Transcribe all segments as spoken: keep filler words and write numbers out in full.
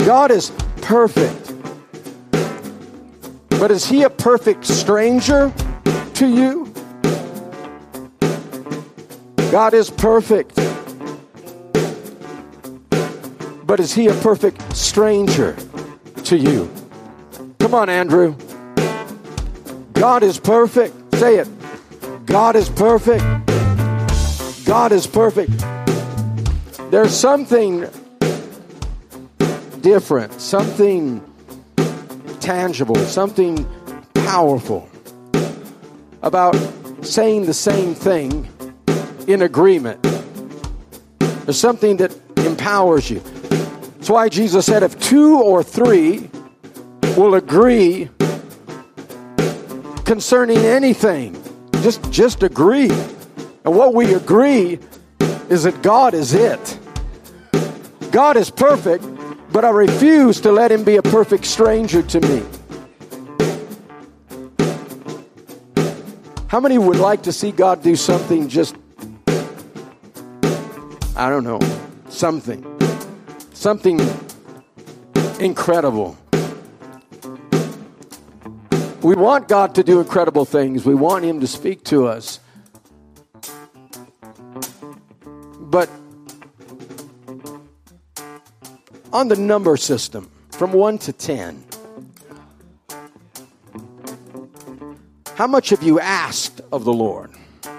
God is perfect. But is he a perfect stranger to you? God is perfect. But is he a perfect stranger to you? Come on, Andrew. God is perfect. Say it. God is perfect. God is perfect. There's something different, something tangible, something powerful about saying the same thing in agreement. There's something that empowers you. That's why Jesus said, if two or three will agree concerning anything, just, just agree. And what we agree is that God is it. God is perfect, but I refuse to let him be a perfect stranger to me. How many would like to see God do something just, I don't know, something, something incredible? We want God to do incredible things. We want him to speak to us. But on the number system, from one to ten, how much have you asked of the Lord?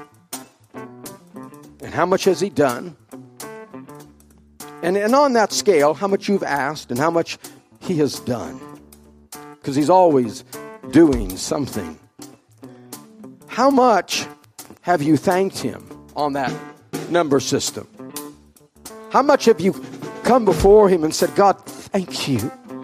And how much has he done? And, and on that scale, how much you've asked and how much he has done. Because he's always doing something. How much have you thanked him on that number system? How much have you come before him and said, God, thank you.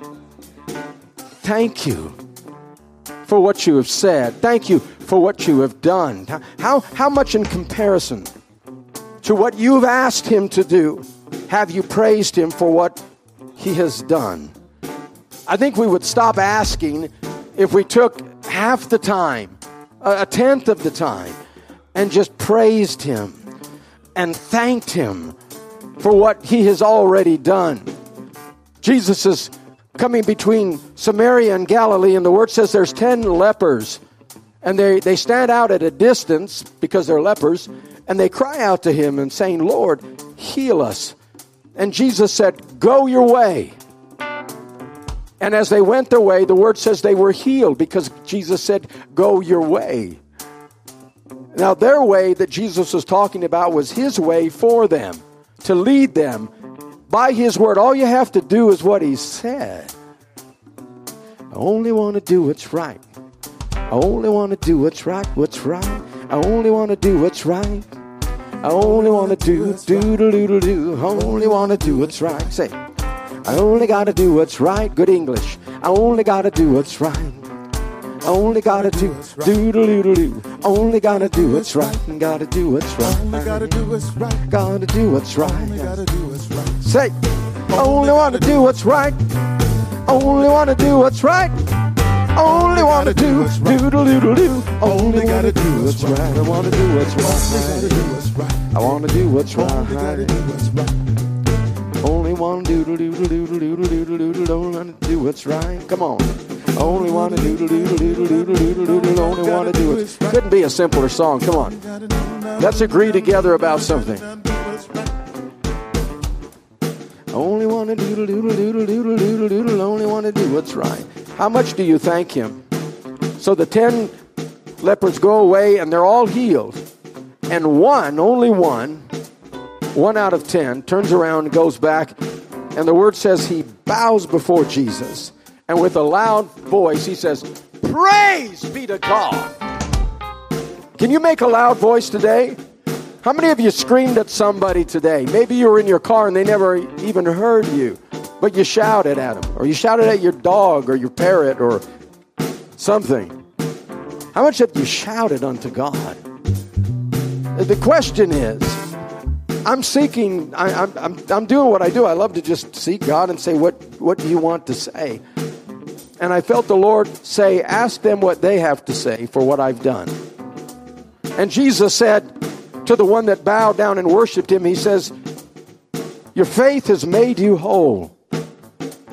Thank you for what you have said. Thank you for what you have done. How, how much in comparison to what you've asked him to do have you praised him for what he has done? I think we would stop asking if we took half the time, a tenth of the time, and just praised him and thanked him for what he has already done. Jesus is coming between Samaria and Galilee, and the word says there's ten lepers, and they, they stand out at a distance because they're lepers, and they cry out to him and saying, Lord, heal us. And Jesus said, go your way. And as they went their way, the word says they were healed because Jesus said, go your way. Now, their way that Jesus was talking about was his way for them, to lead them by his word. All you have to do is what he said. I only want to do what's right. I only want to do what's right, what's right. I only want to do what's right. I only want to do, do, do, do, do, do. I only want to do what's right. Say, I only got to do what's right. Good English. I only got to do what's right. I only got to do, do, do, do, do. Only got to do what's right. And got to do what's right. Only got to do what's right. Got to do what's right. Only got to do what's right. Say, I only want to do what's right. I only want to do what's right. I only want to do, do, do, do, do, do. Only got to do what's right. I want to do what's right. I want to do what's right. Only want to do, do, do, do, do, do, do, do, do, do, don't want to do what's right. Come on. Only want to do, do, do, do, do, do, do, do, do, do, only want to do it. Couldn't be a simpler song. Come on. Let's agree together about something. Only want to do, do, do, do, do, do, do, do, do, only want to do what's right. How much do you thank him? So the ten lepers go away and they're all healed. And one, only one, one out of ten, turns around and goes back. And the word says he bows before Jesus. And with a loud voice, he says, praise be to God. Can you make a loud voice today? How many of you screamed at somebody today? Maybe you were in your car and they never even heard you. But you shouted at them. Or you shouted at your dog or your parrot or something. How much have you shouted unto God? The question is, I'm seeking, I, I'm, I'm, I'm doing what I do. I love to just seek God and say, what, what do you want to say? And I felt the Lord say, ask them what they have to say for what I've done. And Jesus said to the one that bowed down and worshiped him, he says, your faith has made you whole.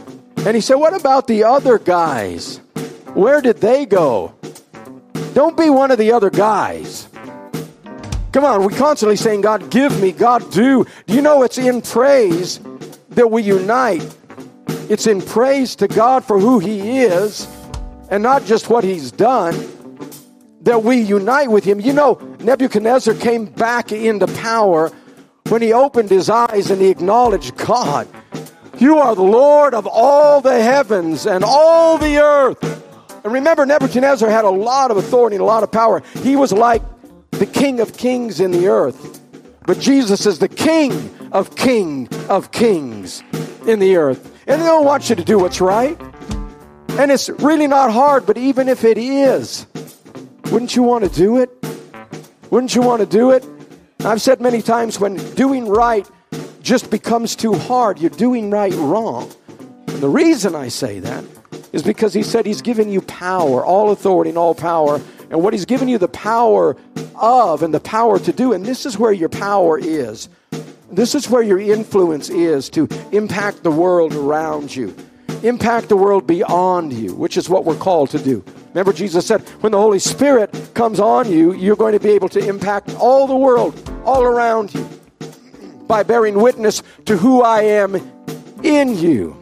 And he said, what about the other guys? Where did they go? Don't be one of the other guys. Come on, we're constantly saying, God, give me, God, do. Do you know it's in praise that we unite? It's in praise to God for who He is and not just what He's done, that we unite with Him. You know, Nebuchadnezzar came back into power when he opened his eyes and he acknowledged, God, you are the Lord of all the heavens and all the earth. And remember, Nebuchadnezzar had a lot of authority and a lot of power. He was like the King of Kings in the earth. But Jesus is the King of King of Kings in the earth. And they don't want you to do what's right. And it's really not hard, but even if it is, wouldn't you want to do it? Wouldn't you want to do it? I've said many times, when doing right just becomes too hard, you're doing right wrong. And the reason I say that is because He said He's given you power, all authority and all power. And what He's given you the power of and the power to do, and this is where your power is. This is where your influence is, to impact the world around you. Impact the world beyond you, which is what we're called to do. Remember, Jesus said, when the Holy Spirit comes on you, you're going to be able to impact all the world, all around you, by bearing witness to who I am in you.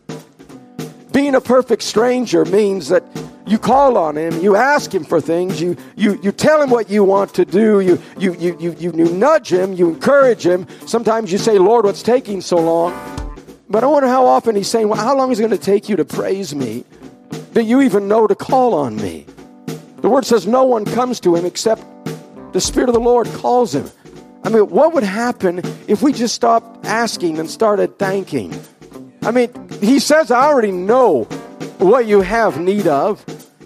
Being a perfect stranger means that you call on Him, you ask Him for things, you you you tell Him what you want to do, you you you you you, you nudge Him, you encourage Him. Sometimes you say, Lord, what's taking so long? But I wonder how often He's saying, well, how long is it going to take you to praise me, that you even know to call on me? The Word says no one comes to Him except the Spirit of the Lord calls him. I mean, what would happen if we just stopped asking and started thanking? I mean, He says, I already know what you have need of.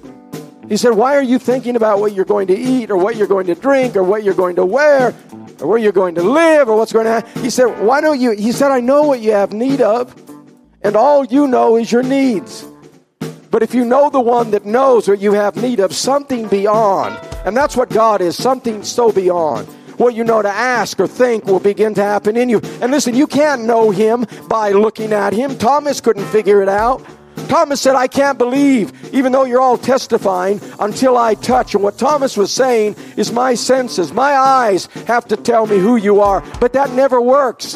He said, why are you thinking about what you're going to eat or what you're going to drink or what you're going to wear or where you're going to live or what's going to happen? He said, why don't you? He said, I know what you have need of, and all you know is your needs. But if you know the one that knows what you have need of, something beyond, and that's what God is, something so beyond. What you know to ask or think will begin to happen in you. And listen, you can't know Him by looking at Him. Thomas couldn't figure it out. Thomas said, I can't believe, even though you're all testifying, until I touch. And what Thomas was saying is, my senses, my eyes have to tell me who you are. But that never works.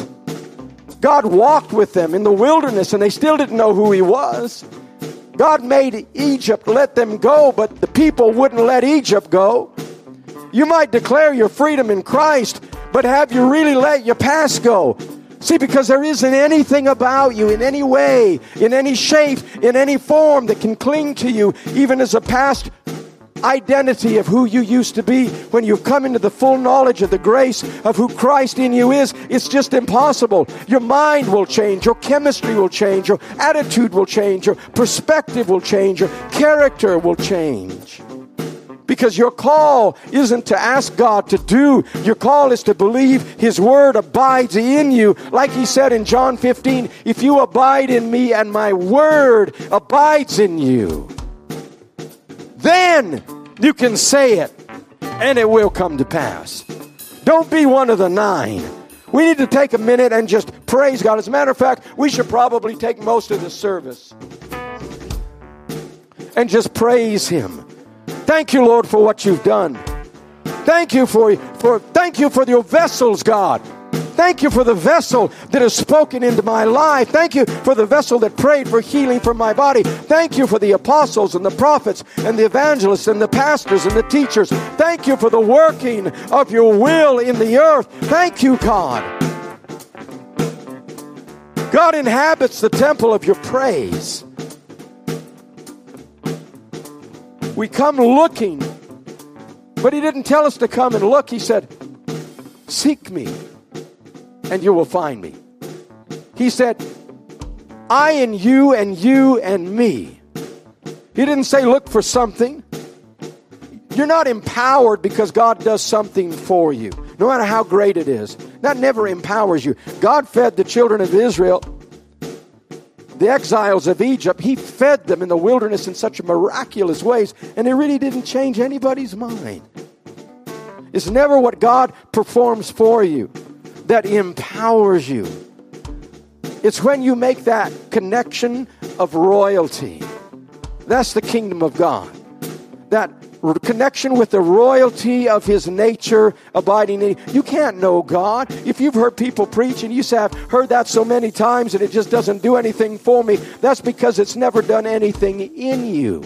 God walked with them in the wilderness, and they still didn't know who He was. God made Egypt let them go, but the people wouldn't let Egypt go. You might declare your freedom in Christ, but have you really let your past go? See, because there isn't anything about you in any way, in any shape, in any form that can cling to you, even as a past identity of who you used to be. When you've come into the full knowledge of the grace of who Christ in you is, it's just impossible. Your mind will change, your chemistry will change, your attitude will change, your perspective will change, your character will change. Because your call isn't to ask God to do. Your call is to believe His Word abides in you. Like He said in John fifteen, if you abide in me and my Word abides in you, then you can say it and it will come to pass. Don't be one of the nine. We need to take a minute and just praise God. As a matter of fact, we should probably take most of the service and just praise Him. Thank you, Lord, for what you've done. Thank you for, for, thank you for your vessels, God. Thank you for the vessel that has spoken into my life. Thank you for the vessel that prayed for healing for my body. Thank you for the apostles and the prophets and the evangelists and the pastors and the teachers. Thank you for the working of your will in the earth. Thank you, God. God inhabits the temple of your praise. We come looking, but He didn't tell us to come and look. He said, seek me and you will find me. He said, I and you and you and me. He didn't say look for something. You're not empowered because God does something for you, no matter how great it is. That never empowers you. God fed the children of Israel, the exiles of Egypt. He fed them in the wilderness in such miraculous ways, and it really didn't change anybody's mind. It's never what God performs for you that empowers you. It's when you make that connection of royalty. That's the kingdom of God. That connection with the royalty of his nature abiding in you. You can't know God. If you've heard people preach and you say, I've heard that so many times and it just doesn't do anything for me, that's because it's never done anything in you.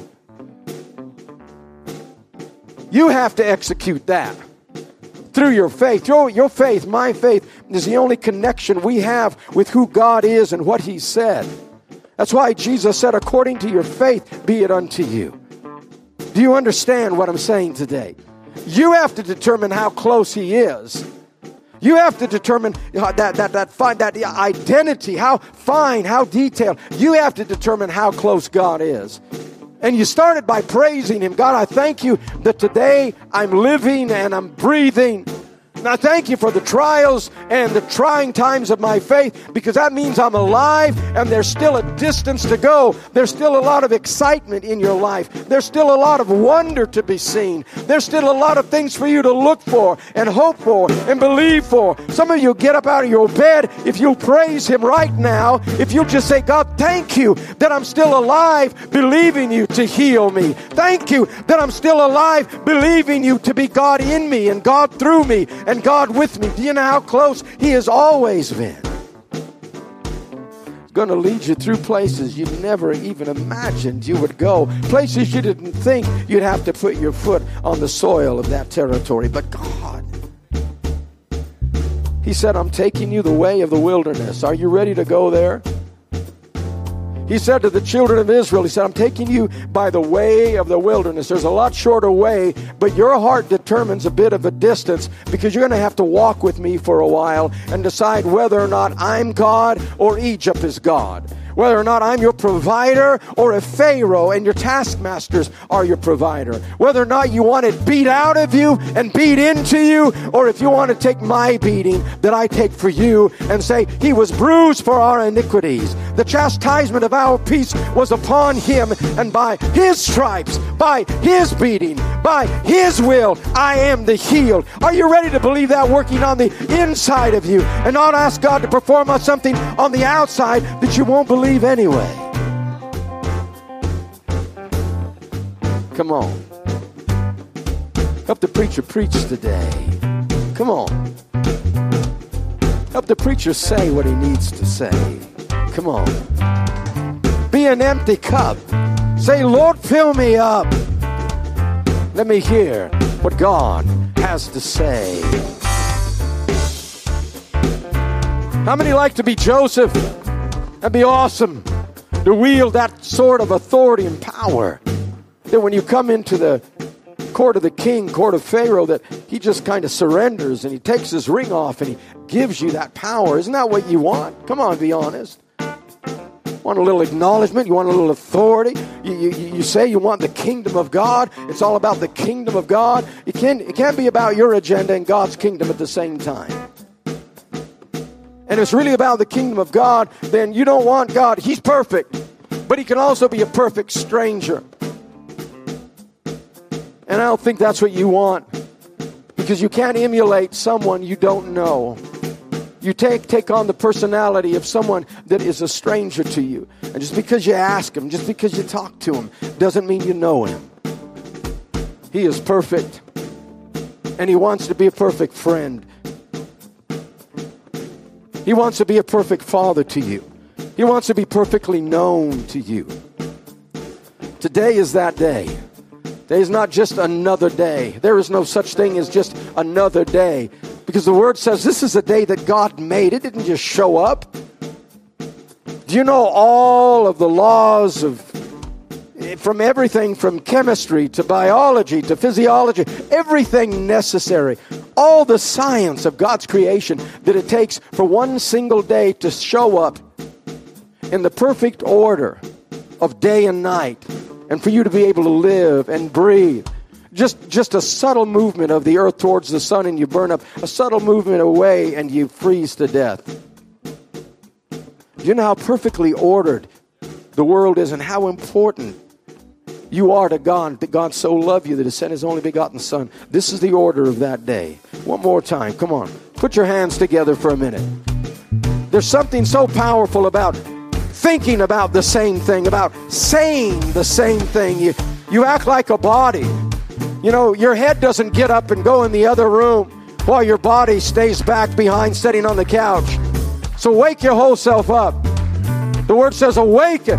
You have to execute that through your faith. Your, your faith, my faith, is the only connection we have with who God is and what he said. That's why Jesus said, according to your faith, be it unto you. Do you understand what I'm saying today? You have to determine how close he is. You have to determine that, that, that, find that identity, how fine, how detailed. You have to determine how close God is. And you started by praising him. God, I thank you that today I'm living and I'm breathing. And I thank you for the trials and the trying times of my faith, because that means I'm alive and there's still a distance to go. There's still a lot of excitement in your life. There's still a lot of wonder to be seen. There's still a lot of things for you to look for and hope for and believe for. Some of you get up out of your bed, if you'll praise him right now, if you'll just say, God, thank you that I'm still alive, believing you to heal me. Thank you that I'm still alive, believing you to be God in me and God through me and God with me. Do you know how close he has always been? He's going to lead you through places you never even imagined you would go. Places you didn't think you'd have to put your foot on the soil of that territory. But God, he said, I'm taking you the way of the wilderness. Are you ready to go there? He said to the children of Israel, he said, I'm taking you by the way of the wilderness. There's a lot shorter way, but your heart determines a bit of a distance, because you're going to have to walk with me for a while and decide whether or not I'm God or Egypt is God. Whether or not I'm your provider or if Pharaoh and your taskmasters are your provider. Whether or not you want it beat out of you and beat into you, or if you want to take my beating that I take for you and say, he was bruised for our iniquities. The chastisement of our peace was upon him, and by his stripes, by his beating, by his will, I am the healed. Are you ready to believe that working on the inside of you, and not ask God to perform on something on the outside that you won't believe anyway? Come on. Help the preacher preach today. Come on. Help the preacher say what he needs to say. Come on. Be an empty cup. Say, Lord, fill me up. Let me hear what God has to say. How many like to be Joseph? That'd be awesome, to wield that sort of authority and power. That when you come into the court of the king, court of Pharaoh, that he just kind of surrenders and he takes his ring off and he gives you that power. Isn't that what you want? Come on, be honest. Want a little acknowledgement? You want a little authority? You, you, you say you want the kingdom of God. It's all about the kingdom of God. It can't, it can't be about your agenda and God's kingdom at the same time. And it's really about the kingdom of God, then you don't want God. He's perfect, but he can also be a perfect stranger. And I don't think that's what you want, because you can't emulate someone you don't know. You take, take on the personality of someone that is a stranger to you. And just because you ask him, just because you talk to him, doesn't mean you know him. He is perfect, and he wants to be a perfect friend. He wants to be a perfect father to you. He wants to be perfectly known to you. Today is that day. Today is not just another day. There is no such thing as just another day, because the word says this is a day that God made. It didn't just show up. Do you know all of the laws of, from everything from chemistry to biology to physiology, everything necessary, all the science of God's creation that it takes for one single day to show up in the perfect order of day and night, and for you to be able to live and breathe. Just, just a subtle movement of the earth towards the sun and you burn up, a subtle movement away and you freeze to death. Do you know how perfectly ordered the world is and how important you are to God, that God so loved you that he sent his only begotten son? This is the order of that day. One more time. Come on. Put your hands together for a minute. There's something so powerful about thinking about the same thing, about saying the same thing. You, you act like a body. You know, your head doesn't get up and go in the other room while your body stays back behind sitting on the couch. So wake your whole self up. The word says awaken.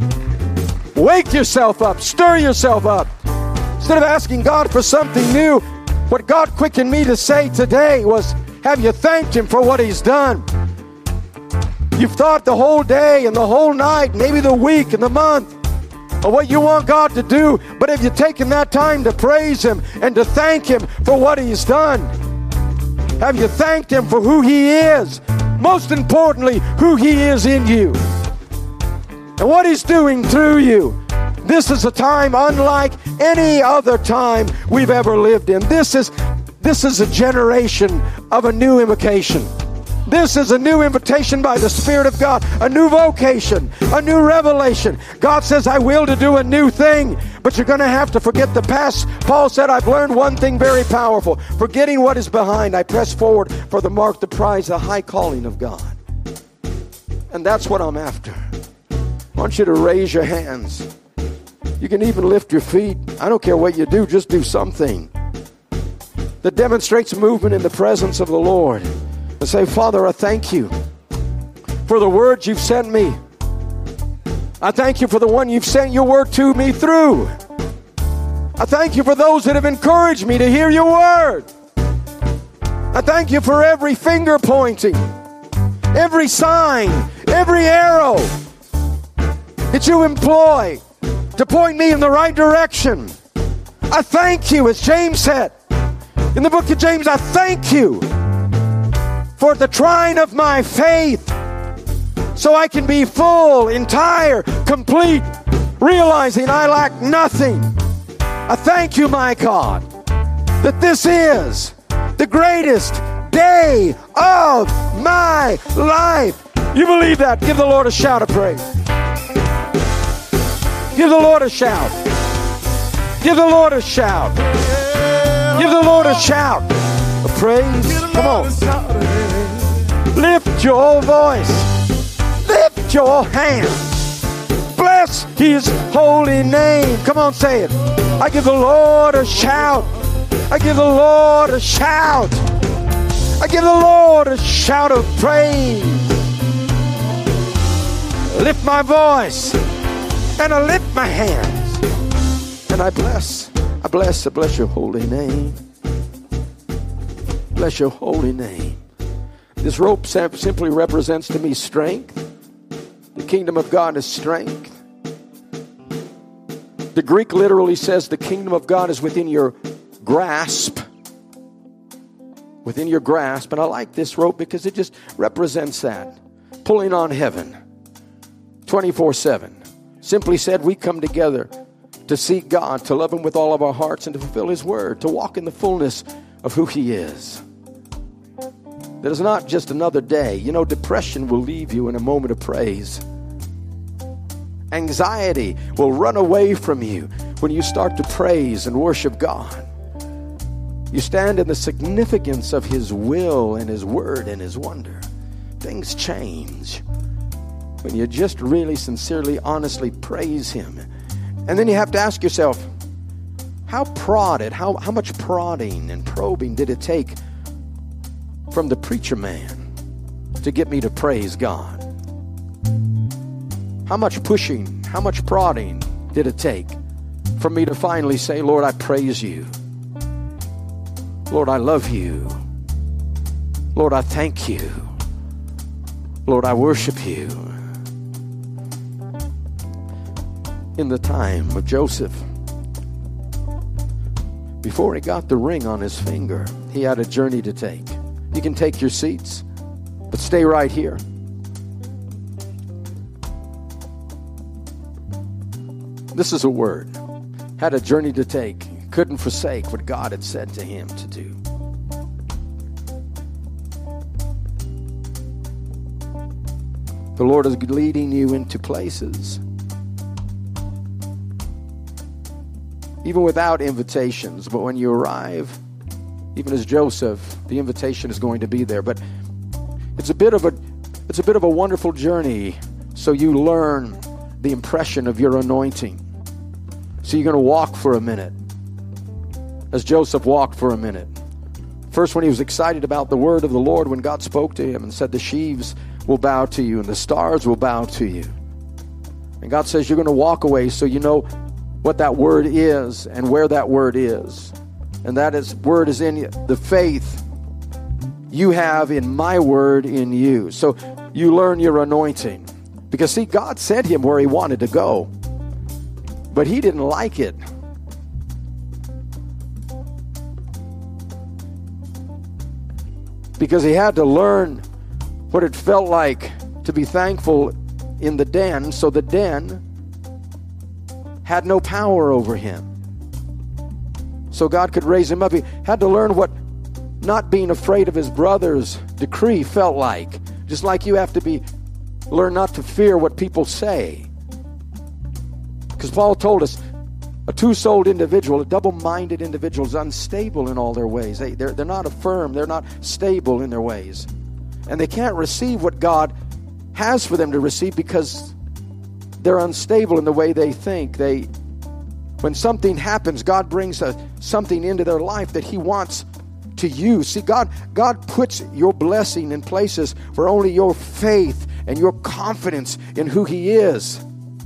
Wake yourself up. Stir yourself up. Instead of asking God for something new, what God quickened me to say today was, have you thanked Him for what He's done? You've thought the whole day and the whole night, maybe the week and the month, of what you want God to do, but have you taken that time to praise Him and to thank Him for what He's done? Have you thanked Him for who He is? Most importantly, who He is in you and what He's doing through you. This is a time unlike any other time we've ever lived in. This is, this is a generation of a new invocation. This is a new invitation by the Spirit of God, a new vocation, a new revelation. God says, I will to do a new thing, but you're going to have to forget the past. Paul said, I've learned one thing very powerful. Forgetting what is behind, I press forward for the mark, the prize, the high calling of God. And that's what I'm after. I want you to raise your hands. You can even lift your feet. I don't care what you do, just do something that demonstrates movement in the presence of the Lord. And say, Father, I thank you for the words you've sent me. I thank you for the one you've sent your word to me through. I thank you for those that have encouraged me to hear your word. I thank you for every finger pointing, every sign, every arrow that you employ to point me in the right direction. I thank you, as James said in the book of James, I thank you for the trying of my faith, so I can be full, entire, complete, realizing I lack nothing. I thank you, my God, that this is the greatest day of my life. You believe that? Give the Lord a shout of praise. Give the Lord a shout. Give the Lord a shout. Give the Lord a shout of praise. Come on. Lift your voice. Lift your hands. Bless His holy name. Come on, say it. I give the Lord a shout. I give the Lord a shout. I give the Lord a shout of praise. Lift my voice and I lift my hands and I bless. I bless. I bless your holy name. Bless your holy name. This rope simply represents to me strength. The kingdom of God is strength. The Greek literally says the kingdom of God is within your grasp. Within your grasp. And I like this rope because it just represents that. Pulling on heaven. twenty-four seven. Simply said, we come together to seek God, to love Him with all of our hearts, and to fulfill His word, to walk in the fullness of who He is. That is not just another day. You know, depression will leave you in a moment of praise. Anxiety will run away from you when you start to praise and worship God. You stand in the significance of His will and His word and His wonder. Things change when you just really, sincerely, honestly praise Him. And then you have to ask yourself, how prodded, how, how much prodding and probing did it take from the preacher man to get me to praise God? How much pushing, how much prodding did it take for me to finally say, Lord, I praise you. Lord, I love you. Lord, I thank you. Lord, I worship you. In the time of Joseph, before he got the ring on his finger, he had a journey to take. You can take your seats, but stay right here. This is a word. Had a journey to take. Couldn't forsake what God had said to him to do. The Lord is leading you into places, even without invitations. But when you arrive, even as Joseph, the invitation is going to be there. But it's a bit of a It's a bit of a wonderful journey, so you learn the impression of your anointing. So you're going to walk for a minute, as Joseph walked for a minute. First, when he was excited about the word of the Lord, when God spoke to him and said, the sheaves will bow to you and the stars will bow to you. And God says, you're going to walk away so you know what that word is and where that word is. And that is, word is in you, the faith you have in my word in you. So you learn your anointing. Because see, God sent him where he wanted to go, but he didn't like it. Because he had to learn what it felt like to be thankful in the den, so the den had no power over him. So God could raise him up. He had to learn what not being afraid of his brother's decree felt like. Just like you have to be learn not to fear what people say. Because Paul told us, a two-souled individual, a double-minded individual is unstable in all their ways. They, they're, they're not affirmed. They're not stable in their ways. And they can't receive what God has for them to receive because they're unstable in the way they think. They, when something happens, God brings a, something into their life that he wants to use. See, God, God puts your blessing in places where only your faith and your confidence in who he is.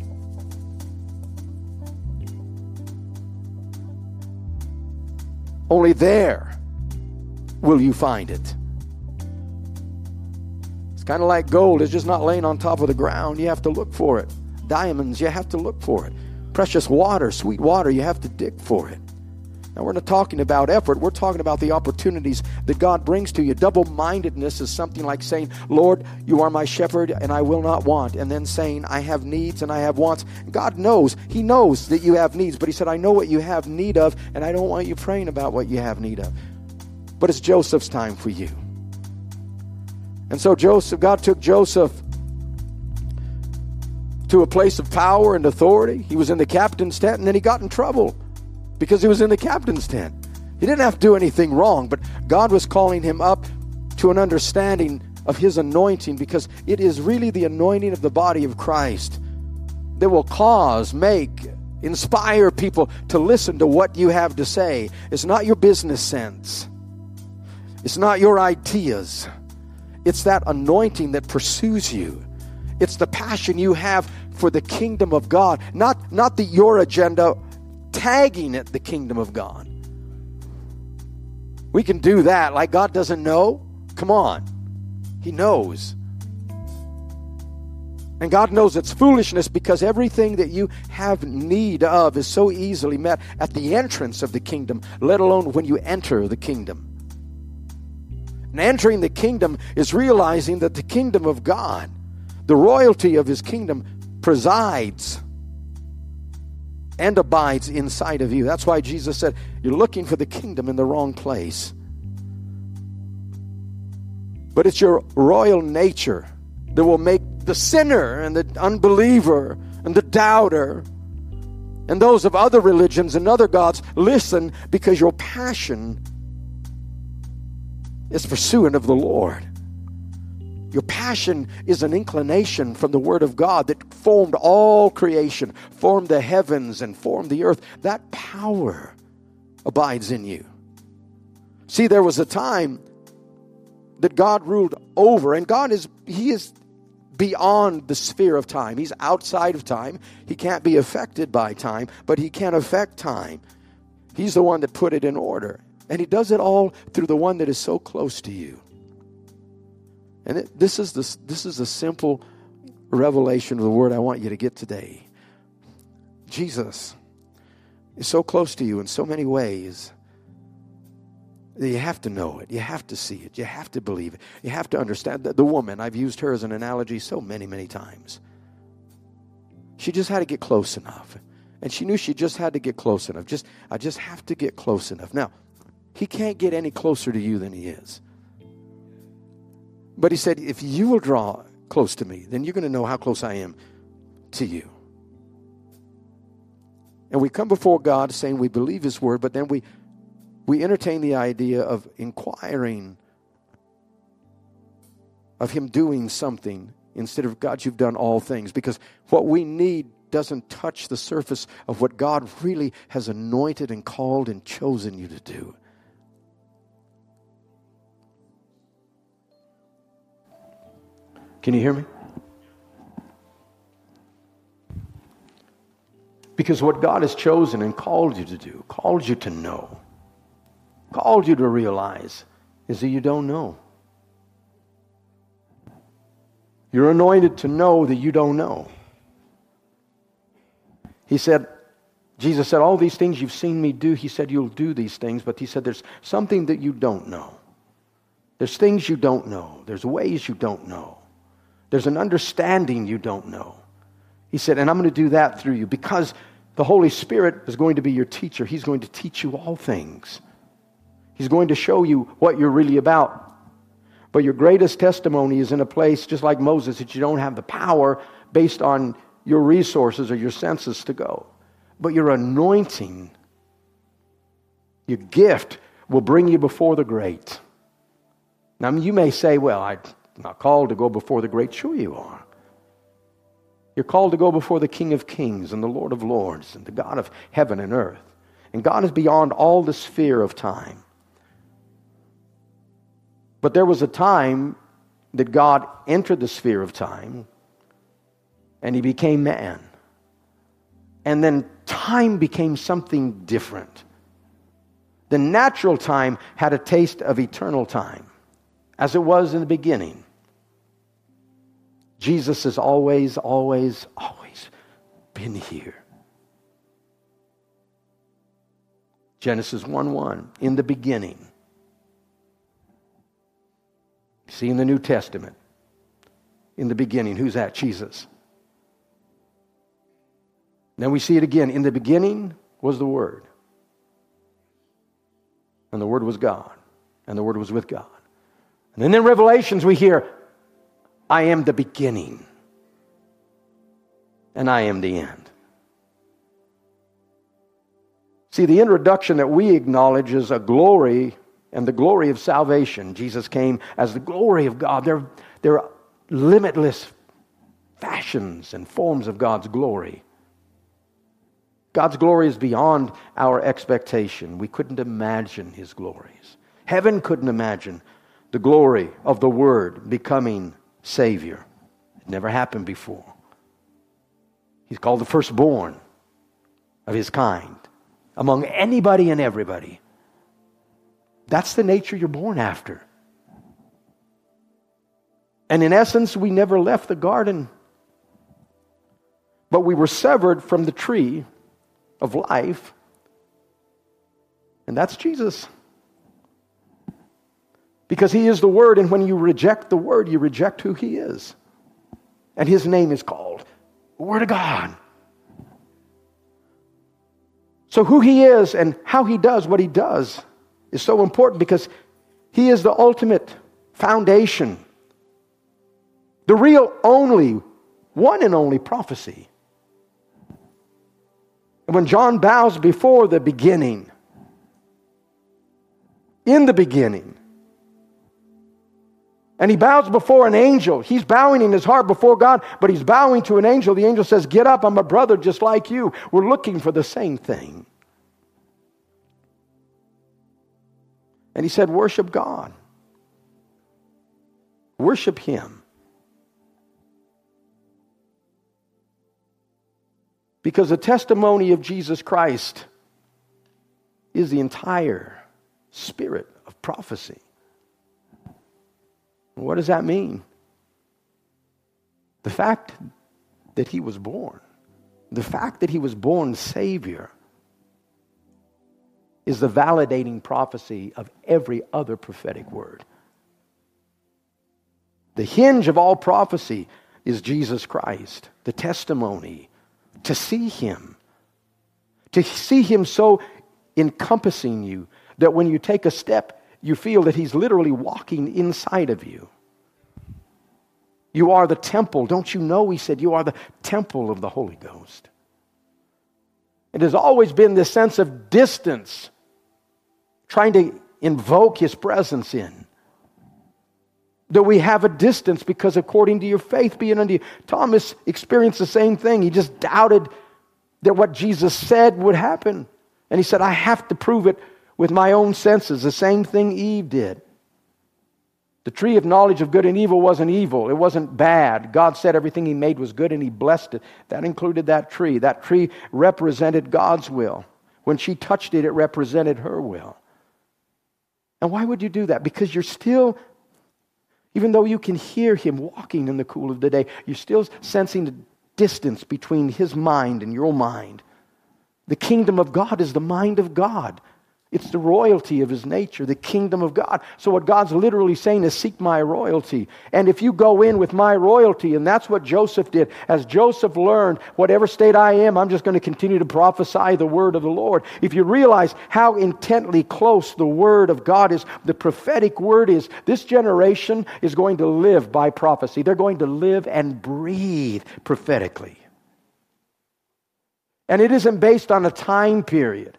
Only there will you find it. It's kind of like gold. It's just not laying on top of the ground. You have to look for it. Diamonds, you have to look for it. Precious water, sweet water, you have to dig for it. Now, we're not talking about effort. We're talking about the opportunities that God brings to you. Double-mindedness is something like saying, Lord, you are my shepherd and I will not want. And then saying, I have needs and I have wants. God knows. He knows that you have needs. But he said, I know what you have need of, and I don't want you praying about what you have need of. But it's Joseph's time for you. And so Joseph, God took Joseph to a place of power and authority. He was in the captain's tent, and then he got in trouble because he was in the captain's tent. He didn't have to do anything wrong, but God was calling him up to an understanding of his anointing, because it is really the anointing of the body of Christ that will cause, make, inspire people to listen to what you have to say. It's not your business sense. It's not your ideas. It's that anointing that pursues you. It's the passion you have for the kingdom of God, not, not the your agenda tagging it the kingdom of God. We can do that like God doesn't know. Come on. He knows. And God knows it's foolishness, because everything that you have need of is so easily met at the entrance of the kingdom, let alone when you enter the kingdom. And entering the kingdom is realizing that the kingdom of God, the royalty of his kingdom, presides and abides inside of you. That's why Jesus said, you're looking for the kingdom in the wrong place. But it's your royal nature that will make the sinner and the unbeliever and the doubter and those of other religions and other gods listen, because your passion is pursuant of the Lord. Your passion is an inclination from the Word of God that formed all creation, formed the heavens and formed the earth. That power abides in you. See, there was a time that God ruled over, and God is, He is beyond the sphere of time. He's outside of time. He can't be affected by time, but He can affect time. He's the one that put it in order. And He does it all through the one that is so close to you. And it, this is the, this is a simple revelation of the word I want you to get today. Jesus is so close to you in so many ways that you have to know it. You have to see it. You have to believe it. You have to understand that the woman, I've used her as an analogy so many, many times. She just had to get close enough. And she knew she just had to get close enough. Just, I just have to get close enough. Now, He can't get any closer to you than He is. But He said, if you will draw close to me, then you're going to know how close I am to you. And we come before God saying we believe His word, but then we, we entertain the idea of inquiring of Him doing something instead of, God, you've done all things. Because what we need doesn't touch the surface of what God really has anointed and called and chosen you to do. Can you hear me? Because what God has chosen and called you to do, called you to know, called you to realize, is that you don't know. You're anointed to know that you don't know. He said, Jesus said, all these things you've seen me do, He said, you'll do these things, but He said, there's something that you don't know. There's things you don't know. There's ways you don't know. There's an understanding you don't know. He said, and I'm going to do that through you because the Holy Spirit is going to be your teacher. He's going to teach you all things. He's going to show you what you're really about. But your greatest testimony is in a place just like Moses that you don't have the power based on your resources or your senses to go. But your anointing, your gift will bring you before the great. Now you may say, well, I'm not called to go before the great. Sure you are. You're called to go before the King of Kings and the Lord of Lords and the God of heaven and earth. And God is beyond all the sphere of time. But there was a time that God entered the sphere of time and He became man. And then time became something different. The natural time had a taste of eternal time, as it was in the beginning. Jesus has always, always, always been here. Genesis one one, in the beginning. See in the New Testament, in the beginning, who's that? Jesus. Then we see it again. In the beginning was the Word. And the Word was God. And the Word was with God. And then in Revelations we hear, I am the beginning. And I am the end. See, the introduction that we acknowledge is a glory and the glory of salvation. Jesus came as the glory of God. There, there are limitless fashions and forms of God's glory. God's glory is beyond our expectation. We couldn't imagine His glories. Heaven couldn't imagine the glory of the Word becoming Savior. It never happened before. He's called the firstborn of His kind among anybody and everybody. That's the nature you're born after. And in essence, we never left the garden, but we were severed from the tree of life, and that's Jesus. Because He is the Word, and when you reject the Word, you reject who He is. And His name is called the Word of God. So who He is and how He does what He does is so important because He is the ultimate foundation. The real only, one and only prophecy. And when John bows before the beginning, in the beginning, and he bows before an angel, he's bowing in his heart before God, but he's bowing to an angel. The angel says, get up, I'm a brother just like you. We're looking for the same thing. And he said, worship God. Worship Him. Because the testimony of Jesus Christ is the entire spirit of prophecy. What does that mean? The fact that He was born, the fact that He was born Savior, is the validating prophecy of every other prophetic word. The hinge of all prophecy is Jesus Christ, the testimony. To see Him, to see Him so encompassing you that when you take a step, you feel that He's literally walking inside of you. You are the temple. Don't you know, He said, you are the temple of the Holy Ghost. It has always been this sense of distance, trying to invoke His presence in. Though we have a distance, because according to your faith be it unto you. Thomas experienced the same thing. He just doubted that what Jesus said would happen. And he said, I have to prove it with my own senses. The same thing Eve did. The tree of knowledge of good and evil wasn't evil. It wasn't bad. God said everything He made was good and He blessed it. That included that tree. That tree represented God's will. When she touched it, it represented her will. And why would you do that? Because you're still, even though you can hear Him walking in the cool of the day, you're still sensing the distance between His mind and your mind. The kingdom of God is the mind of God. It's the royalty of His nature, the kingdom of God. So what God's literally saying is, seek my royalty. And if you go in with my royalty, and that's what Joseph did. As Joseph learned, whatever state I am, I'm just going to continue to prophesy the word of the Lord. If you realize how intently close the word of God is, the prophetic word is, this generation is going to live by prophecy. They're going to live and breathe prophetically. And it isn't based on a time period.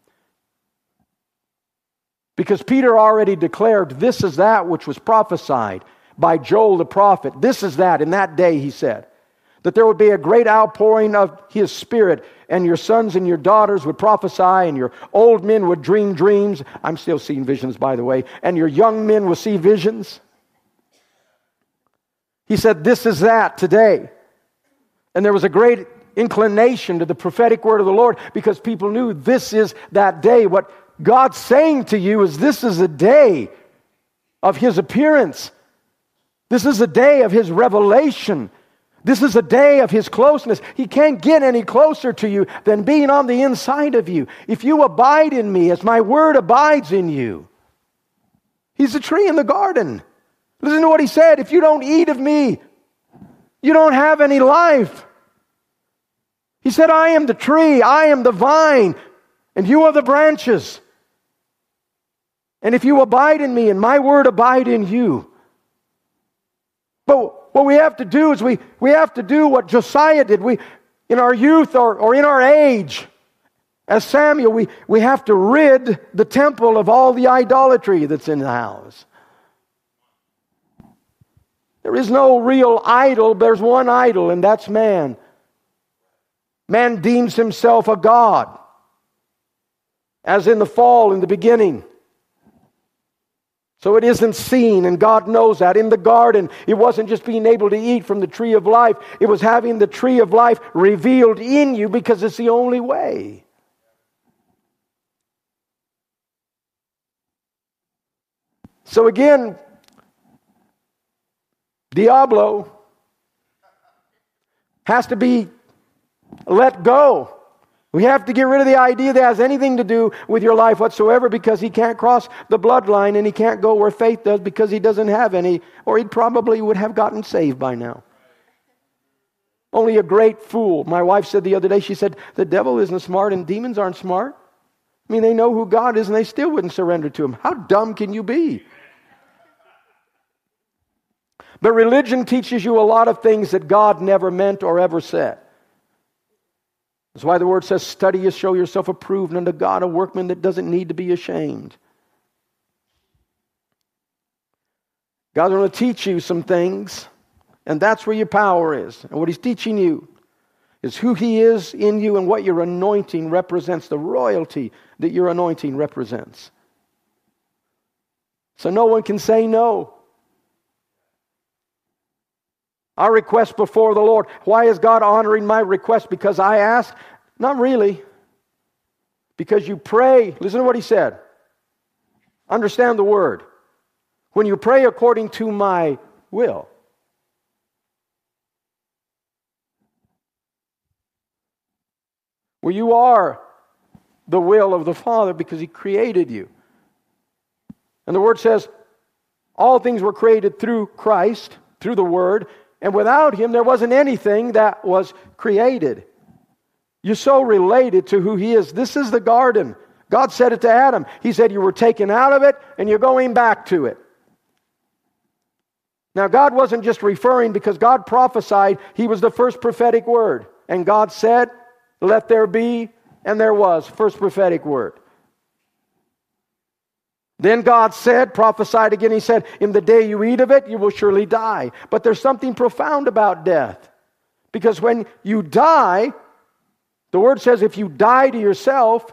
Because Peter already declared, this is that which was prophesied by Joel the prophet. This is that, in that day, he said, that there would be a great outpouring of His Spirit, and your sons and your daughters would prophesy, and your old men would dream dreams. I'm still seeing visions, by the way. And your young men will see visions. He said, this is that today. And there was a great inclination to the prophetic word of the Lord, because people knew this is that day. What God's saying to you is, this is a day of His appearance. This is a day of His revelation. This is a day of His closeness. He can't get any closer to you than being on the inside of you. If you abide in me, as my word abides in you. He's a tree in the garden. Listen to what He said. If you don't eat of me, you don't have any life. He said, I am the tree, I am the vine, and you are the branches. And if you abide in me and my word abide in you. But what we have to do is we, we have to do what Josiah did. We, in our youth or, or in our age, as Samuel, we, we have to rid the temple of all the idolatry that's in the house. There is no real idol. There's one idol, and that's man. Man deems himself a god, as in the fall, in the beginning. So it isn't seen, and God knows that. In the garden, it wasn't just being able to eat from the tree of life. It was having the tree of life revealed in you, because it's the only way. So again, Diablo has to be let go. We have to get rid of the idea that has anything to do with your life whatsoever, because he can't cross the bloodline and he can't go where faith does, because he doesn't have any, or he probably would have gotten saved by now. Only a great fool. My wife said the other day, she said, the devil isn't smart and demons aren't smart. I mean, they know who God is and they still wouldn't surrender to Him. How dumb can you be? But religion teaches you a lot of things that God never meant or ever said. That's why the Word says, study to show yourself approved unto God, a workman that doesn't need to be ashamed. God's going to teach you some things, and that's where your power is. And what He's teaching you is who He is in you and what your anointing represents, the royalty that your anointing represents. So no one can say no. Our request before the Lord. Why is God honoring my request? Because I ask? Not really. Because you pray. Listen to what He said. Understand the word. When you pray according to my will. Well, you are the will of the Father because He created you. And the Word says, all things were created through Christ, through the Word, and without Him, there wasn't anything that was created. You're so related to who He is. This is the garden. God said it to Adam. He said you were taken out of it and you're going back to it. Now, God wasn't just referring, because God prophesied. He was the first prophetic word. And God said, let there be, and there was. First prophetic word. Then God said, prophesied again, he said, in the day you eat of it, you will surely die. But there's something profound about death. Because when you die, the word says if you die to yourself,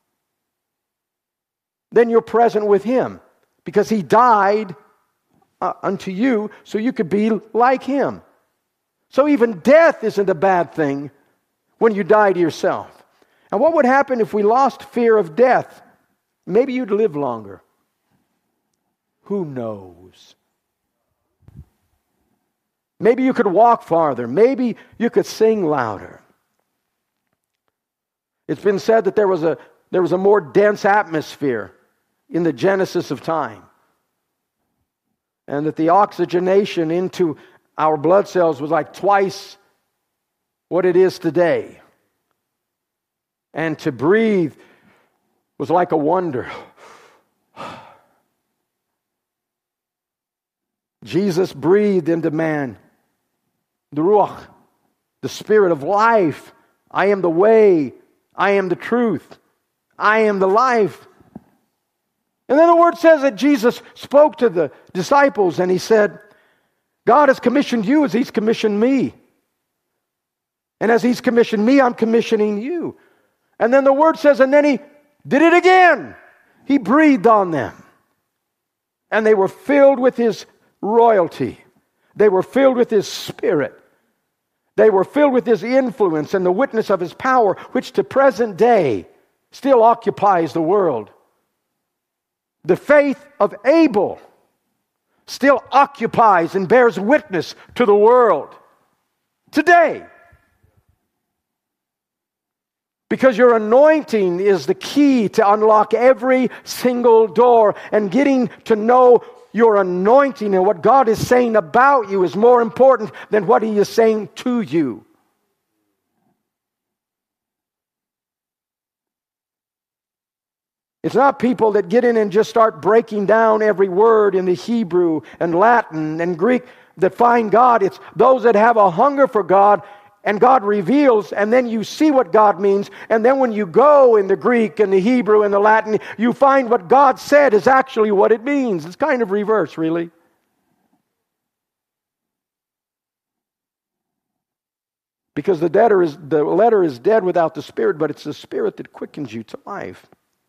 then you're present with him. Because he died uh, unto you so you could be like him. So even death isn't a bad thing when you die to yourself. And what would happen if we lost fear of death? Maybe you'd live longer. Who knows? Maybe you could walk farther. Maybe you could sing louder. It's been said that there was a there was a more dense atmosphere in the genesis of time. And that the oxygenation into our blood cells was like twice what it is today. And to breathe was like a wonder. Jesus breathed into man the Ruach, the Spirit of life. I am the way. I am the truth. I am the life. And then the word says that Jesus spoke to the disciples and he said, God has commissioned you as he's commissioned me. And as he's commissioned me, I'm commissioning you. And then the word says, and then he did it again. He breathed on them. And they were filled with his royalty. They were filled with his Spirit. They were filled with his influence and the witness of his power, which to present day still occupies the world. The faith of Abel still occupies and bears witness to the world today. Because your anointing is the key to unlock every single door. And getting to know your anointing and what God is saying about you is more important than what he is saying to you. It's not people that get in and just start breaking down every word in the Hebrew and Latin and Greek that find God. It's those that have a hunger for God, and God reveals, and then you see what God means, and then when you go in the Greek and the Hebrew and the Latin, you find what God said is actually what it means. It's kind of reverse, really. Because the debtor is the letter is dead without the Spirit, but it's the Spirit that quickens you to life.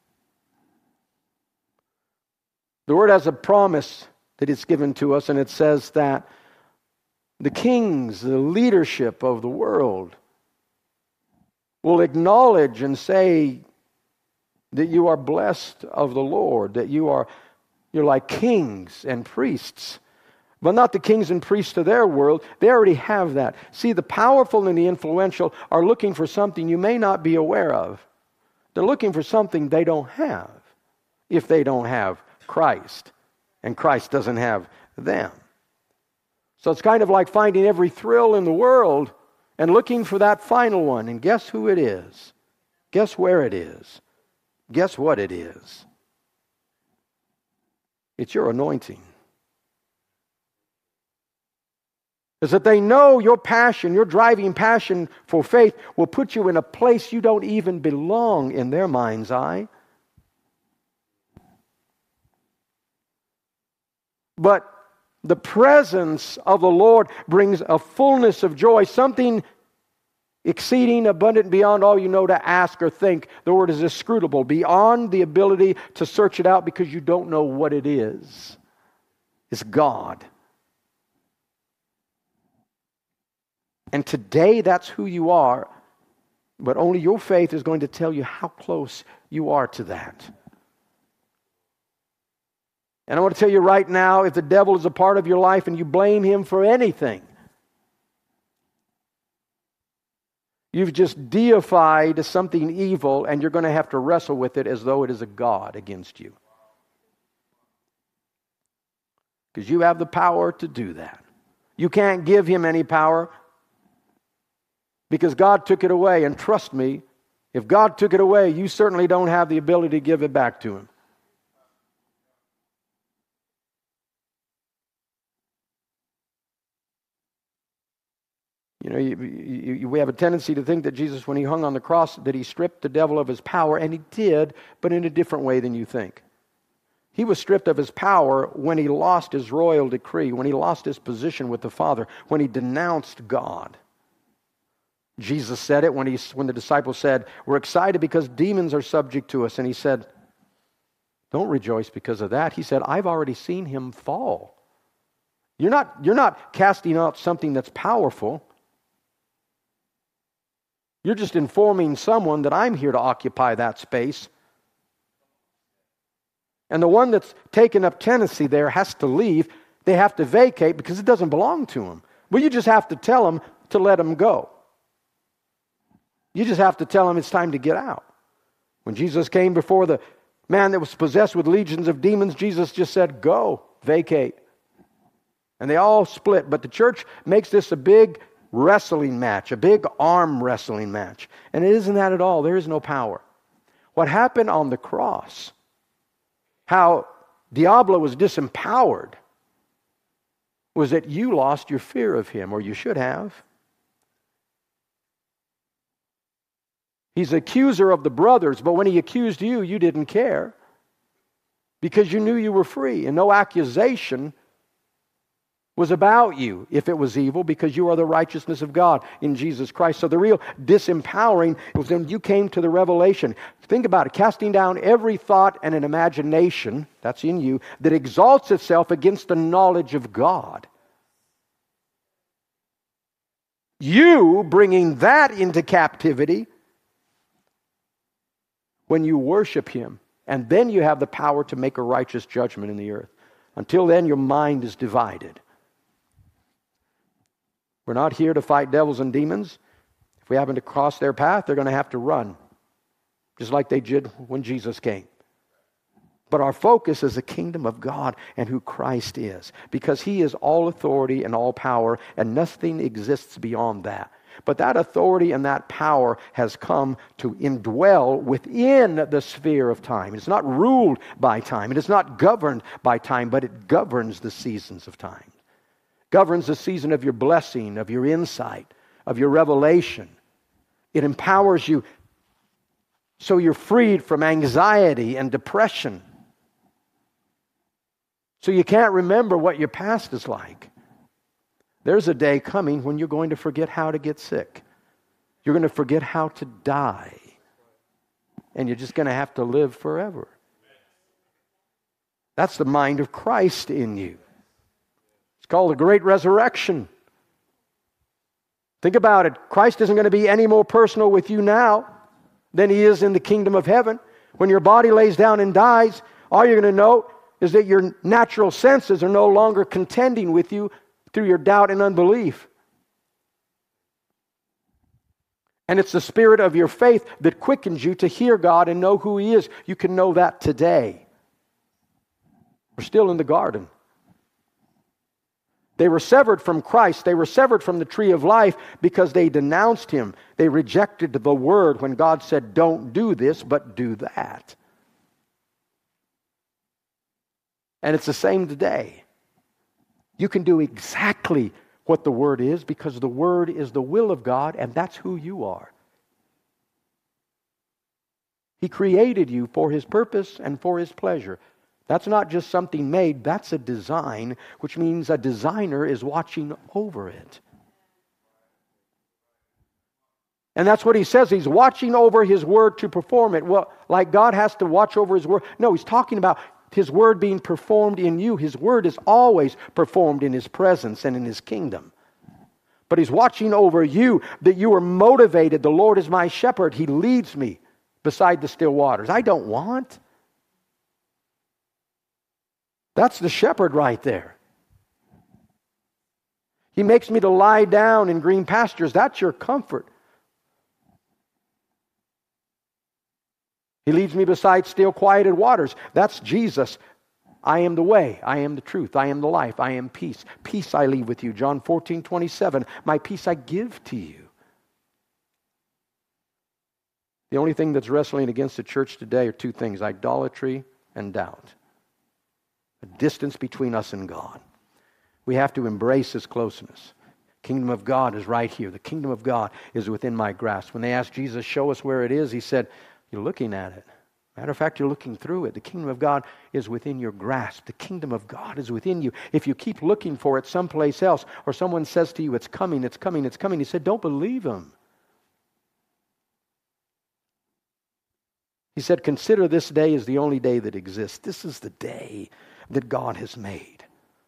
The Word has a promise that it's given to us, and it says that the kings, the leadership of the world will acknowledge and say that you are blessed of the Lord, that you are you're like kings and priests. But not the kings and priests of their world. They already have that. See, the powerful and the influential are looking for something you may not be aware of. They're looking for something they don't have if they don't have Christ, and Christ doesn't have them. So it's kind of like finding every thrill in the world and looking for that final one. And guess who it is? Guess where it is? Guess what it is? It's your anointing. Is that they know your passion, your driving passion for faith will put you in a place you don't even belong in their mind's eye. But the presence of the Lord brings a fullness of joy, something exceeding, abundant, beyond all you know to ask or think. The word is inscrutable, beyond the ability to search it out because you don't know what it is. It's God. And today that's who you are, but only your faith is going to tell you how close you are to that. And I want to tell you right now, if the devil is a part of your life and you blame him for anything, you've just deified something evil, and you're going to have to wrestle with it as though it is a god against you. Because you have the power to do that. You can't give him any power because God took it away. And trust me, if God took it away, you certainly don't have the ability to give it back to him. You know, you, you, you, we have a tendency to think that Jesus, when he hung on the cross, that he stripped the devil of his power, and he did, but in a different way than you think. He was stripped of his power when he lost his royal decree, when he lost his position with the Father, when he denounced God. Jesus said it when, he, when the disciples said, we're excited because demons are subject to us. And he said, don't rejoice because of that. He said, I've already seen him fall. You're not, you're not casting out something that's powerful. You're just informing someone that I'm here to occupy that space. And the one that's taken up tenancy there has to leave. They have to vacate because it doesn't belong to them. Well, you just have to tell them to let them go. You just have to tell them it's time to get out. When Jesus came before the man that was possessed with legions of demons, Jesus just said, go, vacate. And they all split. But the church makes this a big wrestling match, a big arm wrestling match. And it isn't that at all. There is no power. What happened on the cross, how Diablo was disempowered, was that you lost your fear of him, or you should have. He's accuser of the brothers, but when he accused you, you didn't care because you knew you were free, and no accusation was about you if it was evil, because you are the righteousness of God in Jesus Christ. So the real disempowering was when you came to the revelation. Think about it, casting down every thought and an imagination, that's in you, that exalts itself against the knowledge of God. You bringing that into captivity when you worship him, and then you have the power to make a righteous judgment in the earth. Until then, your mind is divided. We're not here to fight devils and demons. If we happen to cross their path, they're going to have to run, just like they did when Jesus came. But our focus is the kingdom of God and who Christ is, because he is all authority and all power, and nothing exists beyond that. But that authority and that power has come to indwell within the sphere of time. It's not ruled by time. It is not governed by time, but it governs the seasons of time. Governs the season of your blessing, of your insight, of your revelation. It empowers you so you're freed from anxiety and depression. So you can't remember what your past is like. There's a day coming when you're going to forget how to get sick. You're going to forget how to die. And you're just going to have to live forever. That's the mind of Christ in you. It's called the Great Resurrection. Think about it. Christ isn't going to be any more personal with you now than he is in the kingdom of heaven. When your body lays down and dies, all you're going to know is that your natural senses are no longer contending with you through your doubt and unbelief. And it's the spirit of your faith that quickens you to hear God and know who he is. You can know that today. We're still in the garden. They were severed from Christ. They were severed from the tree of life because they denounced him. They rejected the word when God said, don't do this, but do that. And it's the same today. You can do exactly what the Word is because the Word is the will of God, and that's who you are. He created you for his purpose and for his pleasure. That's not just something made, that's a design, which means a designer is watching over it. And that's what he says. He's watching over his Word to perform it. Well, like God has to watch over his Word. No, he's talking about his word being performed in you. His word is always performed in his presence and in his kingdom. But he's watching over you, that you are motivated. The Lord is my shepherd. He leads me beside the still waters. I don't want. That's the shepherd right there. He makes me to lie down in green pastures. That's your comfort. He leads me beside still quieted waters. That's Jesus. I am the way. I am the truth. I am the life. I am peace. Peace I leave with you. John fourteen twenty-seven. My peace I give to you. The only thing that's wrestling against the church today are two things: idolatry and doubt. A distance between us and God. We have to embrace his closeness. Kingdom of God is right here. The kingdom of God is within my grasp. When they asked Jesus, show us where it is, he said, you're looking at it. Matter of fact, you're looking through it. The kingdom of God is within your grasp. The kingdom of God is within you. If you keep looking for it someplace else, or someone says to you, it's coming, it's coming, it's coming, he said, don't believe him. He said, consider this day as the only day that exists. This is the day that God has made.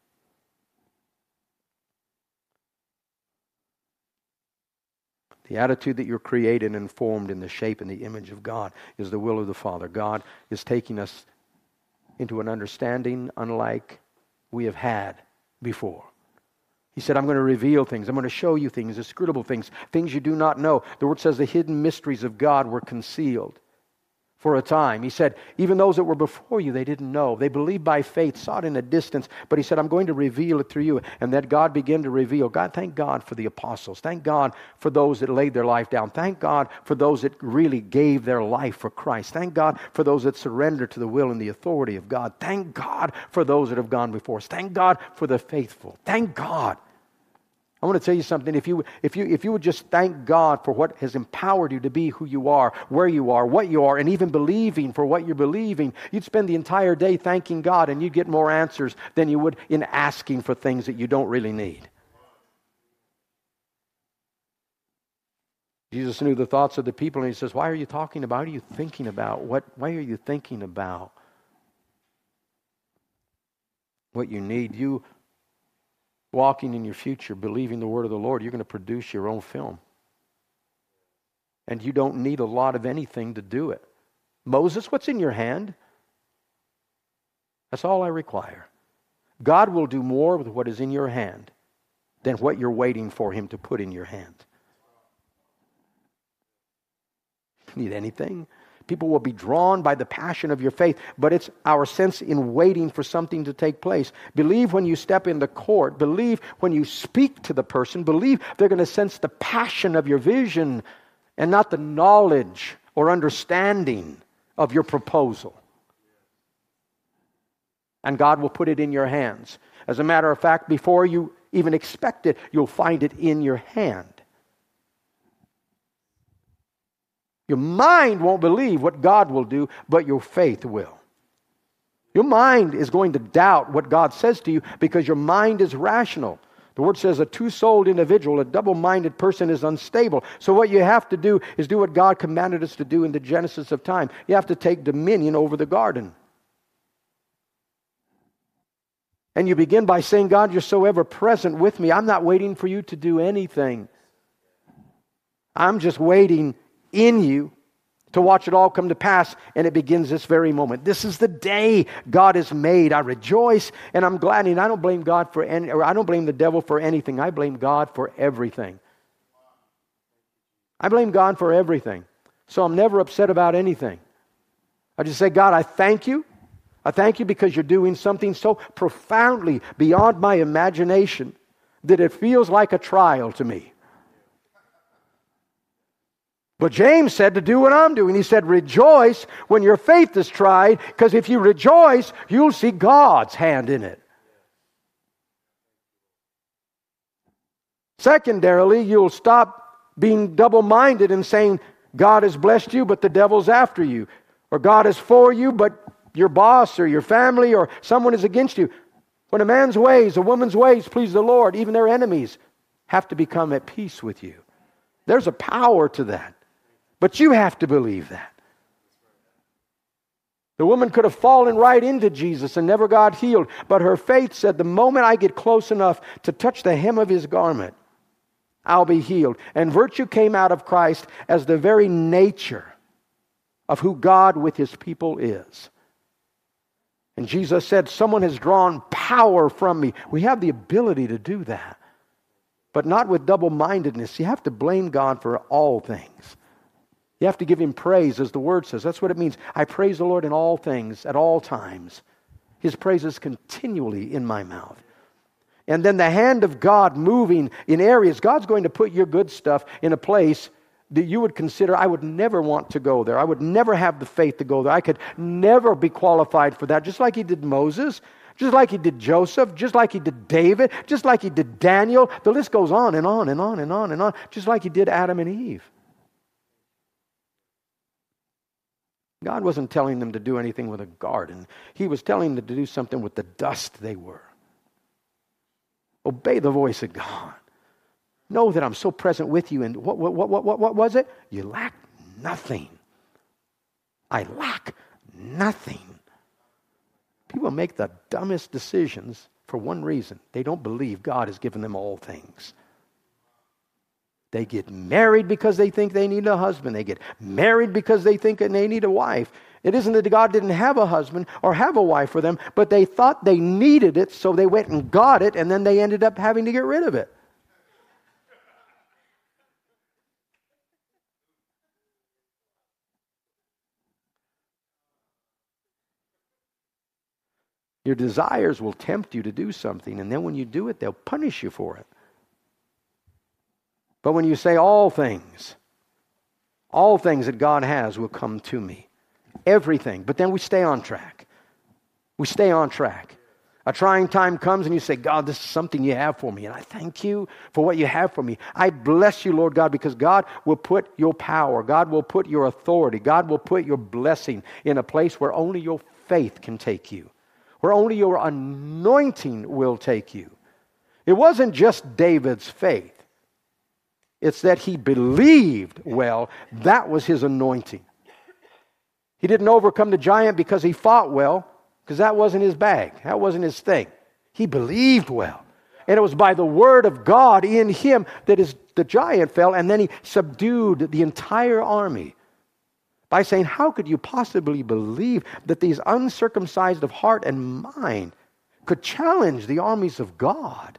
The attitude that you're created and formed in the shape and the image of God is the will of the Father. God is taking us into an understanding unlike we have had before. He said, I'm going to reveal things. I'm going to show you things, inscrutable things, things you do not know. The Word says the hidden mysteries of God were concealed for a time. He said, even those that were before you, they didn't know. They believed by faith, saw it in a distance, but he said, I'm going to reveal it through you. And that God began to reveal. God, thank God for the apostles. Thank God for those that laid their life down. Thank God for those that really gave their life for Christ. Thank God for those that surrender to the will and the authority of God. Thank God for those that have gone before us. Thank God for the faithful. Thank God. I want to tell you something. If you, if you, if you would just thank God for what has empowered you to be who you are, where you are, what you are, and even believing for what you're believing, you'd spend the entire day thanking God, and you'd get more answers than you would in asking for things that you don't really need. Jesus knew the thoughts of the people, and he says, why are you talking about? What are you thinking about? What, why are you thinking about what you need? You walking in your future, believing the word of the Lord, you're going to produce your own film. And you don't need a lot of anything to do it. Moses, what's in your hand? That's all I require. God will do more with what is in your hand than what you're waiting for him to put in your hand. You need anything? People will be drawn by the passion of your faith, but it's our sense in waiting for something to take place. Believe when you step into court. Believe when you speak to the person. Believe they're going to sense the passion of your vision and not the knowledge or understanding of your proposal. And God will put it in your hands. As a matter of fact, before you even expect it, you'll find it in your hand. Your mind won't believe what God will do, but your faith will. Your mind is going to doubt what God says to you because your mind is rational. The Word says a two-souled individual, a double-minded person is unstable. So what you have to do is do what God commanded us to do in the Genesis of time. You have to take dominion over the garden. And you begin by saying, God, you're so ever present with me. I'm not waiting for you to do anything. I'm just waiting in you to watch it all come to pass, and it begins this very moment. This is the day God has made. I rejoice and I'm glad, and I don't blame God for any, or I don't blame the devil for anything. I blame God for everything. I blame God for everything. So I'm never upset about anything. I just say, God, I thank you. I thank you because you're doing something so profoundly beyond my imagination that it feels like a trial to me. But James said to do what I'm doing. He said, rejoice when your faith is tried, because if you rejoice, you'll see God's hand in it. Secondarily, you'll stop being double-minded and saying, God has blessed you, but the devil's after you. Or God is for you, but your boss or your family or someone is against you. When a man's ways, a woman's ways please the Lord, even their enemies have to become at peace with you. There's a power to that. But you have to believe that. The woman could have fallen right into Jesus and never got healed. But her faith said, the moment I get close enough to touch the hem of his garment, I'll be healed. And virtue came out of Christ as the very nature of who God with his people is. And Jesus said, someone has drawn power from me. We have the ability to do that. But not with double-mindedness. You have to blame God for all things. You have to give him praise, as the Word says. That's what it means. I praise the Lord in all things, at all times. His praise is continually in my mouth. And then the hand of God moving in areas. God's going to put your good stuff in a place that you would consider, I would never want to go there. I would never have the faith to go there. I could never be qualified for that. Just like he did Moses, just like he did Joseph, just like he did David, just like he did Daniel. The list goes on and on and on and on and on. Just like he did Adam and Eve. God wasn't telling them to do anything with a garden. He was telling them to do something with the dust they were. Obey the voice of God. Know that I'm so present with you. And what, what, what, what, what was it? You lack nothing. I lack nothing. People make the dumbest decisions for one reason. They don't believe God has given them all things. They get married because they think they need a husband. They get married because they think that they need a wife. It isn't that God didn't have a husband or have a wife for them, but they thought they needed it, so they went and got it, and then they ended up having to get rid of it. Your desires will tempt you to do something, and then when you do it, they'll punish you for it. But when you say all things, all things that God has will come to me. Everything. But then we stay on track. We stay on track. A trying time comes and you say, God, this is something you have for me. And I thank you for what you have for me. I bless you, Lord God, because God will put your power. God will put your authority. God will put your blessing in a place where only your faith can take you. Where only your anointing will take you. It wasn't just David's faith. It's that he believed well. That was his anointing. He didn't overcome the giant because he fought well, because that wasn't his bag. That wasn't his thing. He believed well. And it was by the word of God in him that his, the giant fell, and then he subdued the entire army by saying, how could you possibly believe that these uncircumcised of heart and mind could challenge the armies of God?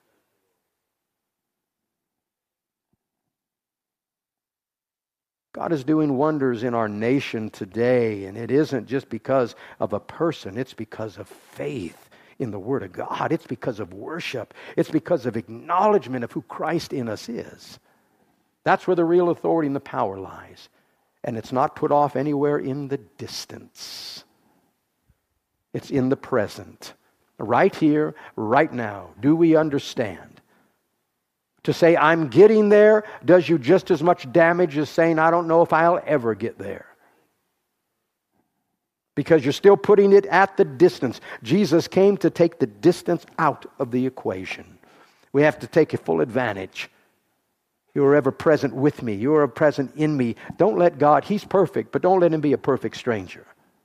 God is doing wonders in our nation today, and it isn't just because of a person. It's because of faith in the Word of God. It's because of worship. It's because of acknowledgement of who Christ in us is. That's where the real authority and the power lies. And it's not put off anywhere in the distance. It's in the present. Right here, right now. Do we understand? To say, I'm getting there, does you just as much damage as saying, I don't know if I'll ever get there. Because you're still putting it at the distance. Jesus came to take the distance out of the equation. We have to take a full advantage. You are ever present with me. You are present in me. Don't let God, He's perfect, but don't let Him be a perfect stranger.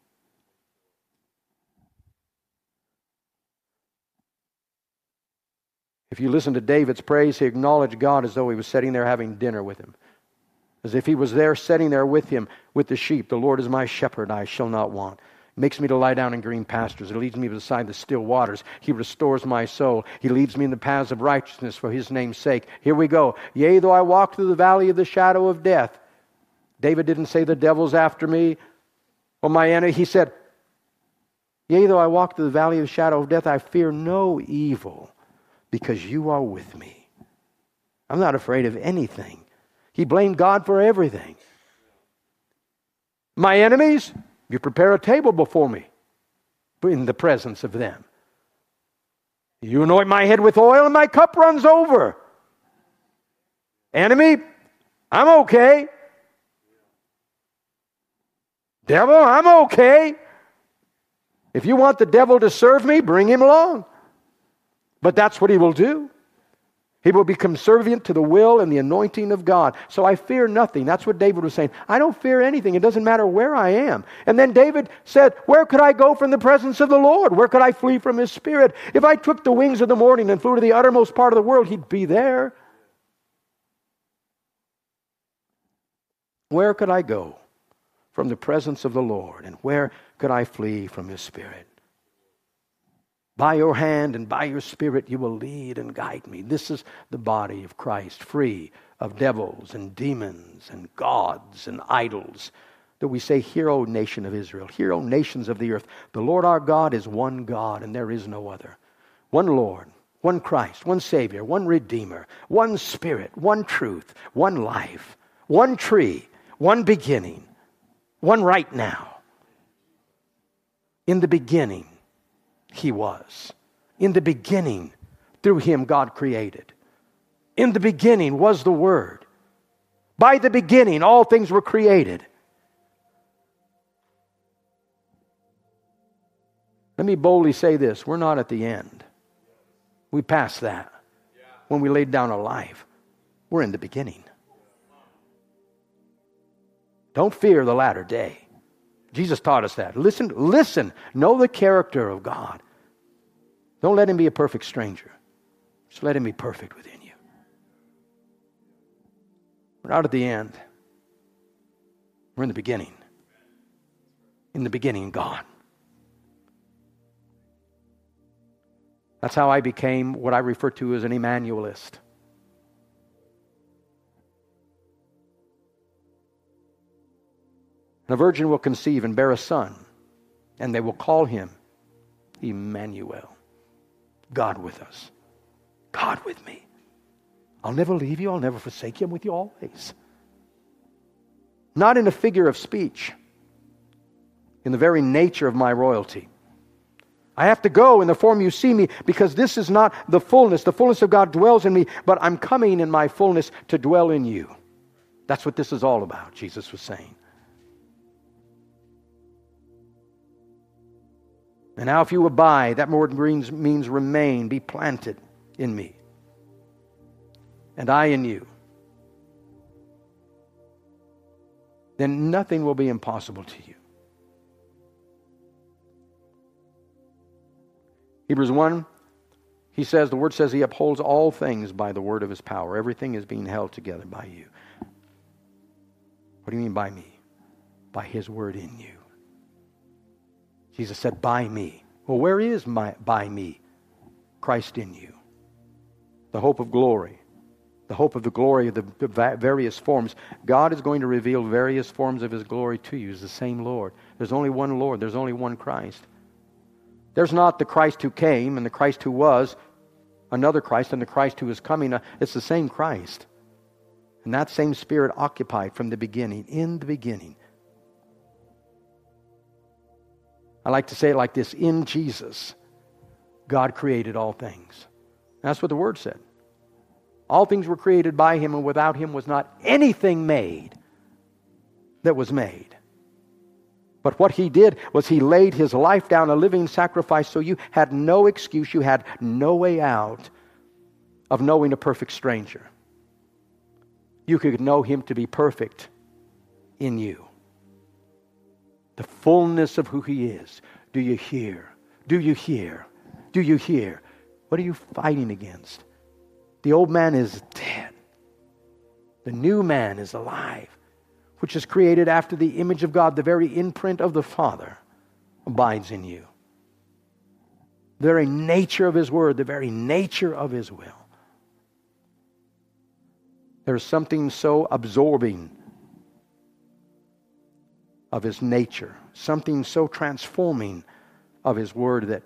If you listen to David's praise, he acknowledged God as though he was sitting there having dinner with him. As if he was there sitting there with him, with the sheep. The Lord is my shepherd, I shall not want. He makes me to lie down in green pastures. He leads me beside the still waters. He restores my soul. He leads me in the paths of righteousness for His name's sake. Here we go. Yea, though I walk through the valley of the shadow of death. David didn't say the devil's after me or my enemy. He said, yea, though I walk through the valley of the shadow of death, I fear no evil, because you are with me. I'm not afraid of anything. He blamed God for everything. My enemies, you prepare a table before me in the presence of them. You anoint my head with oil and my cup runs over. Enemy, I'm okay. Devil, I'm okay. If you want the devil to serve me, bring him along. But that's what he will do. He will become subservient to the will and the anointing of God. So I fear nothing. That's what David was saying. I don't fear anything. It doesn't matter where I am. And then David said, where could I go from the presence of the Lord? Where could I flee from His Spirit? If I took the wings of the morning and flew to the uttermost part of the world, He'd be there. Where could I go from the presence of the Lord? And where could I flee from His Spirit? By your hand and by your Spirit you will lead and guide me. This is the body of Christ, free of devils and demons and gods and idols. That we say, hear, O nation of Israel, hear, O nations of the earth. The Lord our God is one God and there is no other. One Lord, one Christ, one Savior, one Redeemer, one Spirit, one truth, one life, one tree, one beginning, one right now. In the beginning, He was. In the beginning, through Him, God created. In the beginning was the Word. By the beginning, all things were created. Let me boldly say this. We're not at the end. We passed that. When we laid down our life, we're in the beginning. Don't fear the latter day. Jesus taught us that. Listen, listen. Know the character of God. Don't let him be a perfect stranger. Just let him be perfect within you. We're not at the end. We're in the beginning. In the beginning, God. That's how I became what I refer to as an Emmanuelist. And a virgin will conceive and bear a son, and they will call him Emmanuel. God with us. God with me. I'll never leave you. I'll never forsake you. I'm with you always. Not in a figure of speech. In the very nature of my royalty. I have to go in the form you see me because this is not the fullness. The fullness of God dwells in me, but I'm coming in my fullness to dwell in you. That's what this is all about, Jesus was saying. And now if you abide, that word means, means remain, be planted in me. And I in you. Then nothing will be impossible to you. Hebrews one, he says, the word says he upholds all things by the word of his power. Everything is being held together by you. What do you mean by me? By his word in you. Jesus said, by me. Well, where is my by me? Christ in you. The hope of glory. The hope of the glory of the various forms. God is going to reveal various forms of his glory to you. He's the same Lord. There's only one Lord. There's only one Christ. There's not the Christ who came and the Christ who was, another Christ and the Christ who is coming. It's the same Christ. And that same Spirit occupied from the beginning, in the beginning. I like to say it like this, in Jesus, God created all things. That's what the Word said. All things were created by him, and without him was not anything made that was made. But what he did was he laid his life down, a living sacrifice, so you had no excuse, you had no way out of knowing a perfect stranger. You could know him to be perfect in you. The fullness of who he is. Do you hear? Do you hear? Do you hear? What are you fighting against? The old man is dead. The new man is alive, which is created after the image of God. The very imprint of the Father abides in you. The very nature of his word, the very nature of his will. There is something so absorbing of his nature, something so transforming of his word that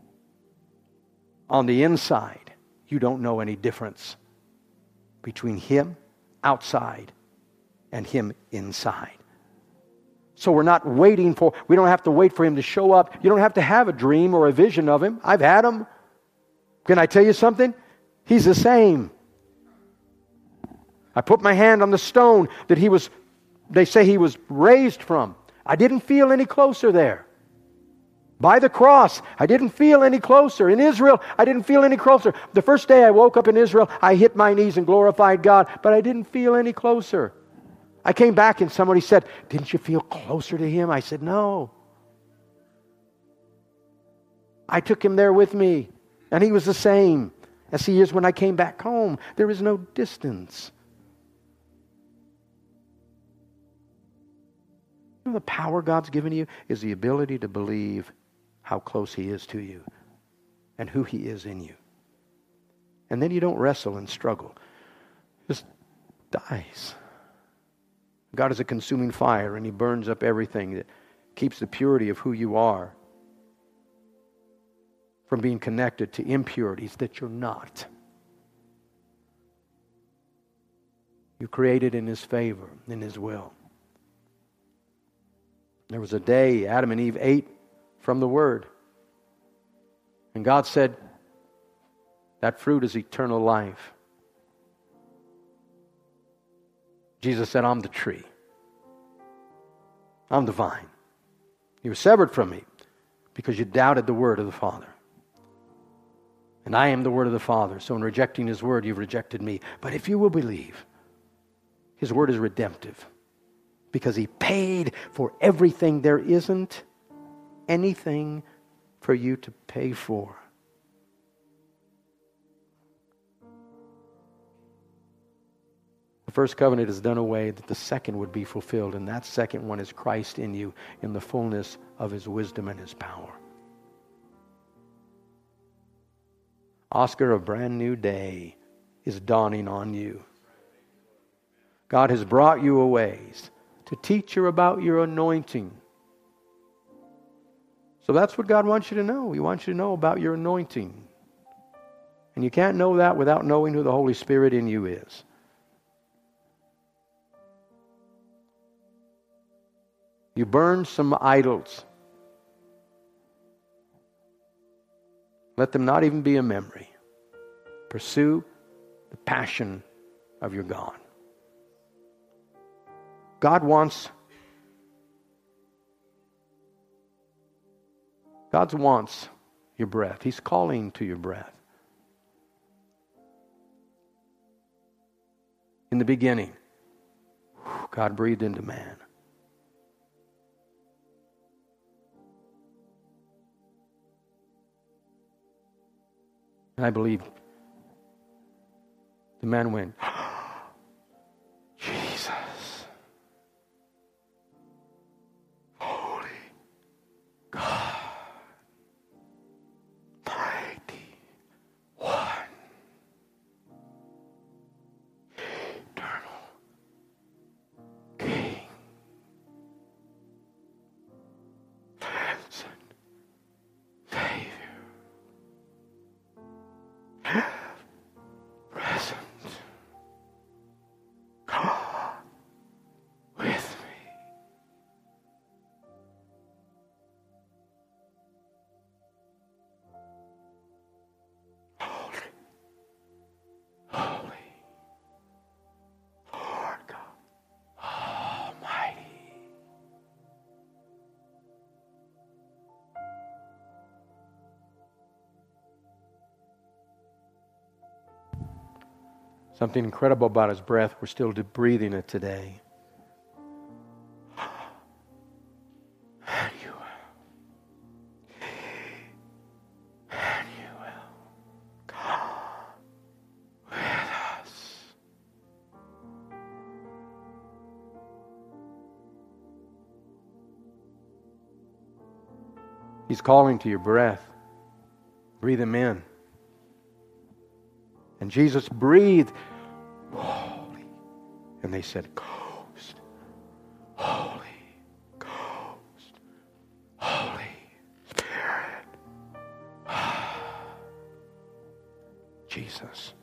on the inside, you don't know any difference between him outside and him inside. So we're not waiting for, we don't have to wait for him to show up. You don't have to have a dream or a vision of him. I've had them. Can I tell you something? He's the same. I put my hand on the stone that he was, they say he was raised from. I didn't feel any closer there. By the cross, I didn't feel any closer. In Israel, I didn't feel any closer. The first day I woke up in Israel, I hit my knees and glorified God, but I didn't feel any closer. I came back and somebody said, didn't you feel closer to him? I said, no. I took him there with me, and he was the same as he is when I came back home. There is no distance. You know, the power God's given you is the ability to believe how close he is to you and who he is in you. And then you don't wrestle and struggle. Just dies. God is a consuming fire, and he burns up everything that keeps the purity of who you are from being connected to impurities that you're not. You're created in his favor, in his will. There was a day Adam and Eve ate from the Word. And God said, that fruit is eternal life. Jesus said, I'm the tree. I'm the vine. He was severed from me. because you doubted the word of the Father. And I am the word of the Father. So in rejecting His word, you've rejected me. But if you will believe, His word is redemptive. Because He paid for everything. There isn't anything for you to pay for. The first covenant is done away that the second would be fulfilled. And that second one is Christ in you in the fullness of His wisdom and His power. Oscar, a brand new day is dawning on you. God has brought you a ways to teach you about your anointing. So that's what God wants you to know. He wants you to know about your anointing. And you can't know that without knowing who the Holy Spirit in you is. You burn some idols. Let them not even be a memory. Pursue the passion of your God. God wants God wants your breath. He's calling to your breath. In the beginning, God breathed into man. And I believe the man went, Jesus, holy God, mighty one, eternal King, blessed Savior, present God with me. Holy, holy, Lord God Almighty. Something incredible about his breath. We're still breathing it today. Emmanuel. Emmanuel. God with us. He's calling to your breath. Breathe him in. And Jesus breathed, holy. And they said, Ghost, Holy Ghost, Holy Spirit. Jesus.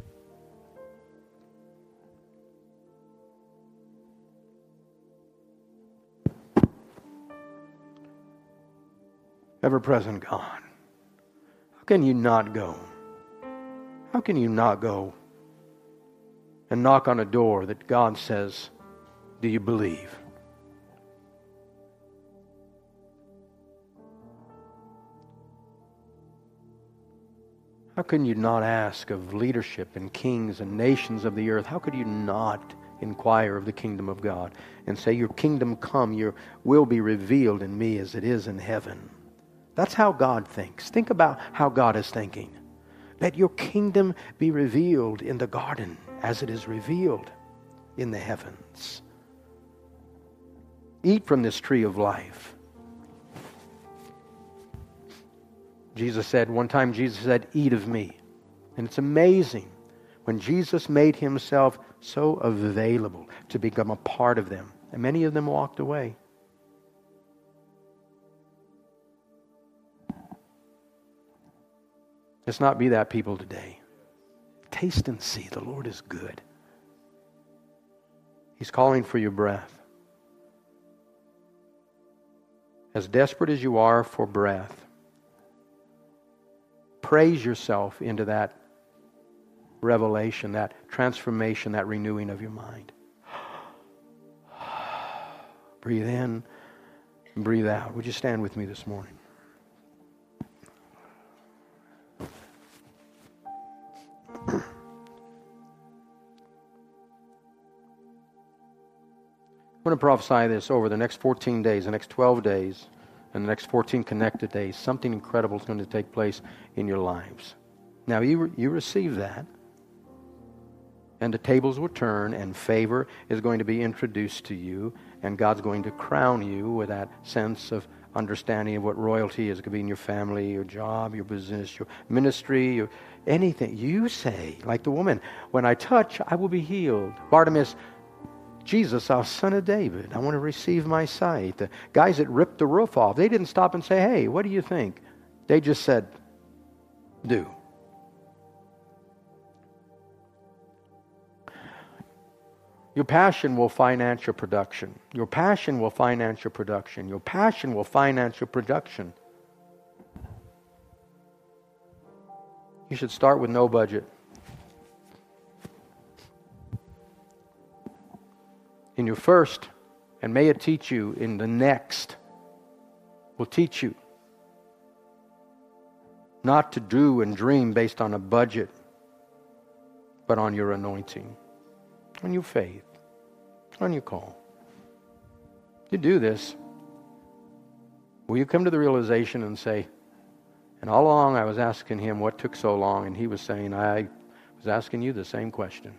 Ever-present God. How can you not go? How can you not go and knock on a door that God says, do you believe? How can you not ask of leadership and kings and nations of the earth? How could you not inquire of the kingdom of God and say, your kingdom come, your will be revealed in me as it is in heaven? That's how God thinks. Think about how God is thinking. Let your kingdom be revealed in the garden as it is revealed in the heavens. Eat from this tree of life. Jesus said, one time Jesus said, eat of me. And it's amazing when Jesus made himself so available to become a part of them. And many of them walked away. Let's not be that people today. Taste and see, the Lord is good. He's calling for your breath. As desperate as you are for breath, praise yourself into that revelation, that transformation, that renewing of your mind. Breathe in and breathe out. Would you stand with me this morning? going to prophesy this over the next fourteen days, the next twelve days, and the next fourteen connected days. Something incredible is going to take place in your lives. Now, you, you receive that, and the tables will turn, and favor is going to be introduced to you, and God's going to crown you with that sense of understanding of what royalty is. It could be in your family, your job, your business, your ministry, your anything. You say, like the woman, when I touch, I will be healed. Bartimaeus, Jesus, thou son of David, I want to receive my sight. The guys that ripped the roof off, they didn't stop and say, hey, what do you think? They just said, do. Your passion will finance your production. Your passion will finance your production. Your passion will finance your production. You should start with no budget. In your first, and may it teach you in the next, will teach you not to do and dream based on a budget, but on your anointing, on your faith, on your call. You do this, will you come to the realization and say, and all along I was asking him what took so long, and he was saying, I was asking you the same question.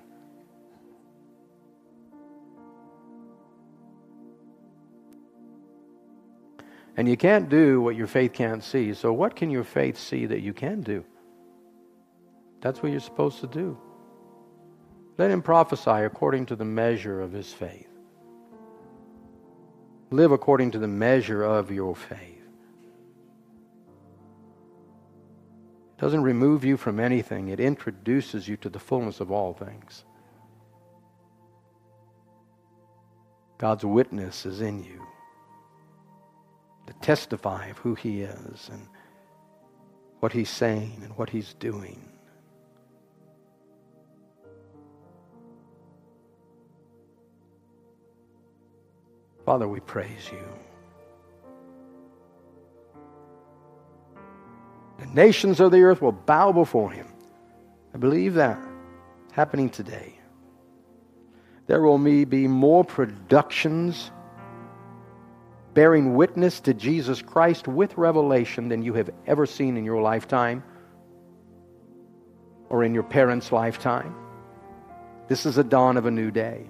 And you can't do what your faith can't see. So what can your faith see that you can do? That's what you're supposed to do. Let him prophesy according to the measure of his faith. Live according to the measure of your faith. It doesn't remove you from anything. It introduces you to the fullness of all things. God's witness is in you to testify of who he is and what he's saying and what he's doing. Father, we praise you. The nations of the earth will bow before him. I believe that happening today. There will be more productions bearing witness to Jesus Christ with revelation than you have ever seen in your lifetime or in your parents' lifetime. This is a dawn of a new day.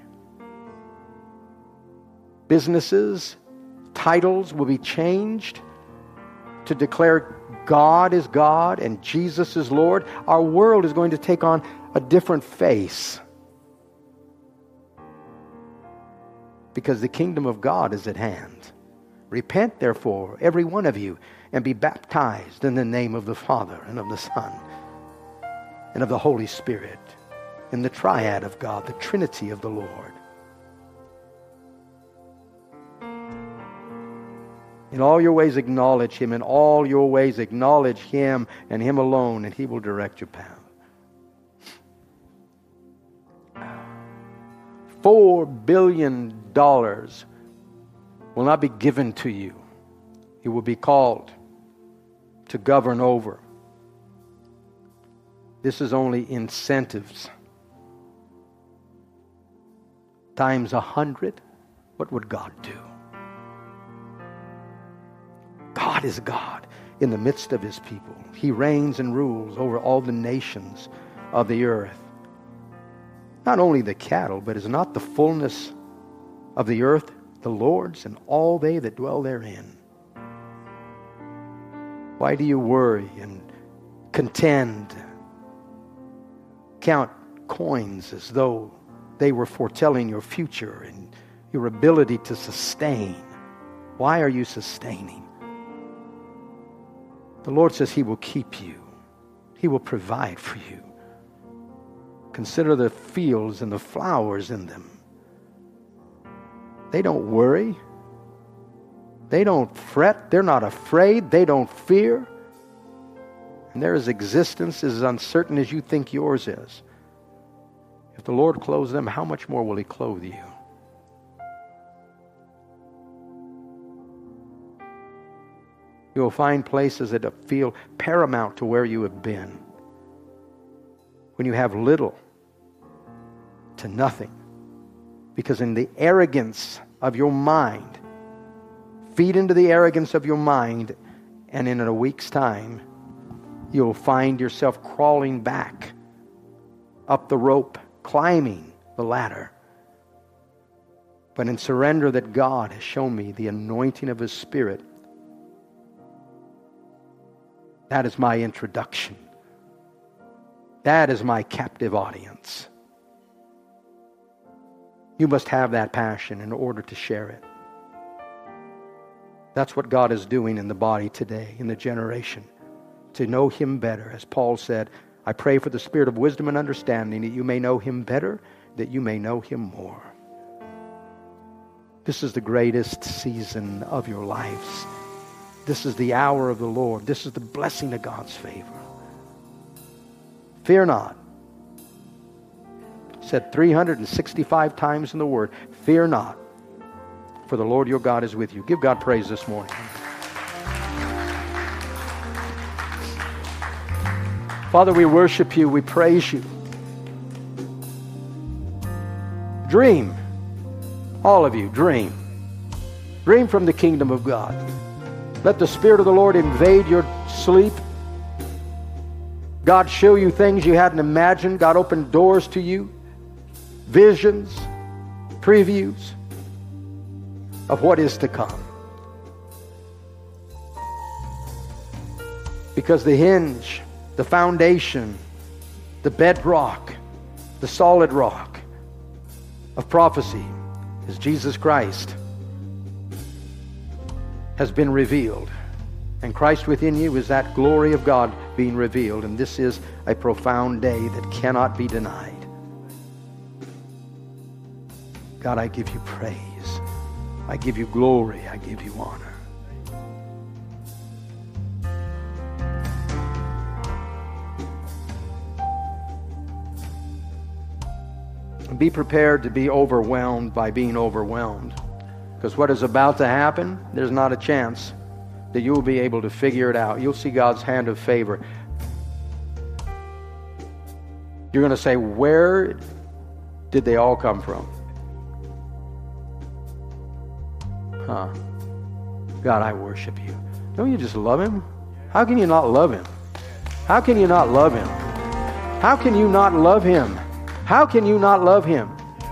Businesses, titles will be changed to declare God is God and Jesus is Lord. Our world is going to take on a different face because the kingdom of God is at hand. Repent, therefore, every one of you, and be baptized in the name of the Father and of the Son and of the Holy Spirit, in the triad of God, the Trinity of the Lord. In all your ways acknowledge him. In all your ways acknowledge him and him alone, and he will direct your path. Four billion dollars will not be given to you. You will be called to govern over. This is only incentives. Times a hundred, what would God do? God is God in the midst of his people. He reigns and rules over all the nations of the earth. Not only the cattle, but is not the fullness of the earth the Lord's, and all they that dwell therein? Why do you worry and contend? Count coins as though they were foretelling your future and your ability to sustain. Why are you sustaining? The Lord says he will keep you. He will provide for you. Consider the fields and the flowers in them. They don't worry. They don't fret. They're not afraid. They don't fear. And their existence is as uncertain as you think yours is. If the Lord clothes them, how much more will he clothe you? You will find places that feel paramount to where you have been. When you have little to nothing. Because in the arrogance of your mind. Feed into the arrogance of your mind, and in a week's time, you'll find yourself crawling back up the rope, climbing the ladder. But in surrender that God has shown me the anointing of His Spirit, that is my introduction. That is my captive audience. You must have that passion in order to share it. That's what God is doing in the body today, in the generation. To know Him better. As Paul said, I pray for the spirit of wisdom and understanding, that you may know Him better, that you may know Him more. This is the greatest season of your lives. This is the hour of the Lord. This is the blessing of God's favor. Fear not. Said three hundred sixty-five times in the Word, fear not, for the Lord your God is with you. Give God praise this morning. Father, we worship you. We praise you. Dream. All of you, dream. Dream from the kingdom of God. Let the Spirit of the Lord invade your sleep. God show you things you hadn't imagined. God open doors to you. Visions, previews of what is to come. Because the hinge, the foundation, the bedrock, the solid rock of prophecy is Jesus Christ has been revealed. And Christ within you is that glory of God being revealed. And this is a profound day that cannot be denied. God, I give you praise. I give you glory. I give you honor. And be prepared to be overwhelmed by being overwhelmed. Because what is about to happen, there's not a chance that you will be able to figure it out. You'll see God's hand of favor. You're going to say, where did they all come from? Huh. God, I worship you. Don't you just love Him? How can you not love Him? How can you not love Him? How can you not love Him? How can you not love Him?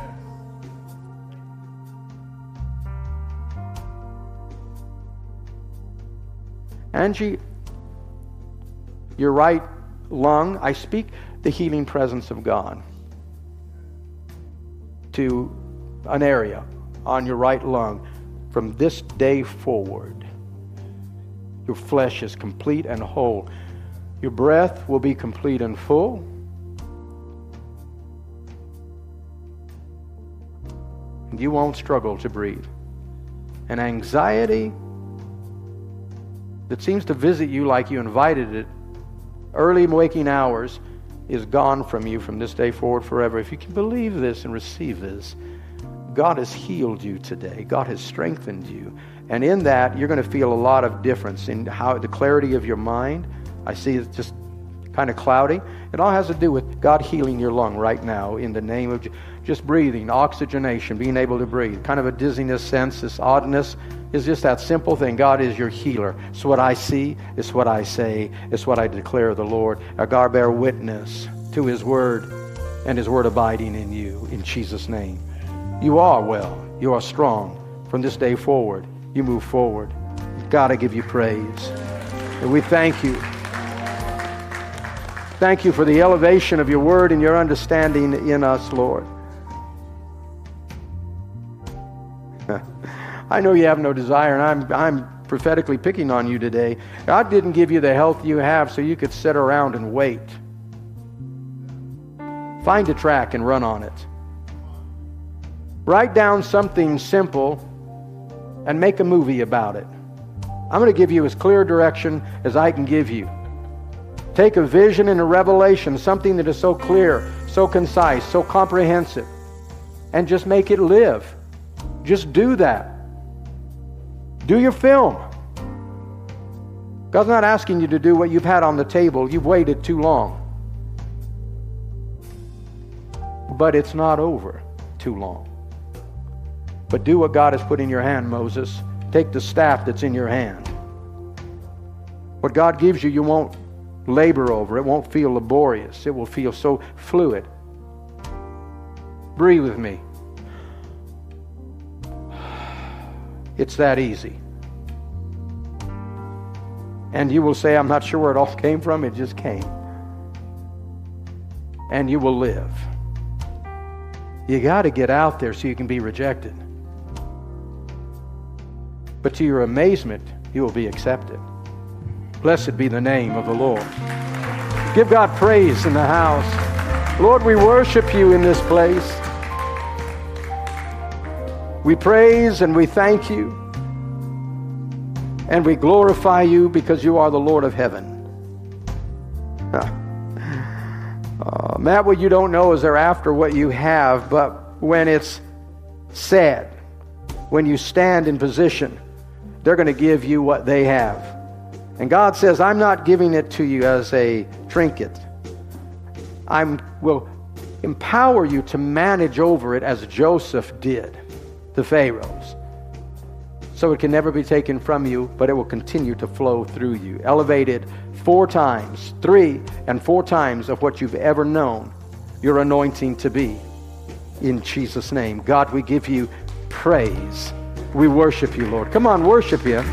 Angie, your right lung, I speak the healing presence of God to an area on your right lung. From this day forward, your flesh is complete and whole. Your breath will be complete and full. And you won't struggle to breathe. And anxiety that seems to visit you like you invited it, early waking hours, is gone from you from this day forward forever. If you can believe this and receive this, God has healed you today. God has strengthened you. And in that, you're going to feel a lot of difference in how the clarity of your mind. I see it's just kind of cloudy. It all has to do with God healing your lung right now in the name of just breathing, oxygenation, being able to breathe. Kind of a dizziness sense, this oddness is just that simple thing. God is your healer. It's what I see. It's what I say. It's what I declare of the Lord. God bear witness to His word and His word abiding in you in Jesus' name. You are well. You are strong. From this day forward, you move forward. God, I give you praise. And we thank you. Thank you for the elevation of your word and your understanding in us, Lord. I know you have no desire, and I'm, I'm prophetically picking on you today. God didn't give you the health you have so you could sit around and wait. Find a track and run on it. Write down something simple and make a movie about it. I'm going to give you as clear direction as I can give you. Take a vision and a revelation, something that is so clear, so concise, so comprehensive, and just make it live. Just do that. Do your film. God's not asking you to do what you've had on the table. You've waited too long. But it's not over too long. But do what God has put in your hand, Moses. Take the staff that's in your hand. What God gives you, you won't labor over. It won't feel laborious. It will feel so fluid. Breathe with me. It's that easy. And you will say, I'm not sure where it all came from. It just came. And you will live. You got to get out there so you can be rejected. But to your amazement, you will be accepted. Blessed be the name of the Lord. Give God praise in the house. Lord, we worship you in this place. We praise and we thank you. And we glorify you because you are the Lord of heaven. Uh, Matt, what you don't know is they're after what you have, but when it's said, when you stand in position, they're going to give you what they have. And God says, I'm not giving it to you as a trinket. I will empower you to manage over it as Joseph did the Pharaohs. So it can never be taken from you, but it will continue to flow through you. Elevated four times, three and four times of what you've ever known your anointing to be. In Jesus' name. God, we give you praise. We worship you, Lord. Come on, worship him.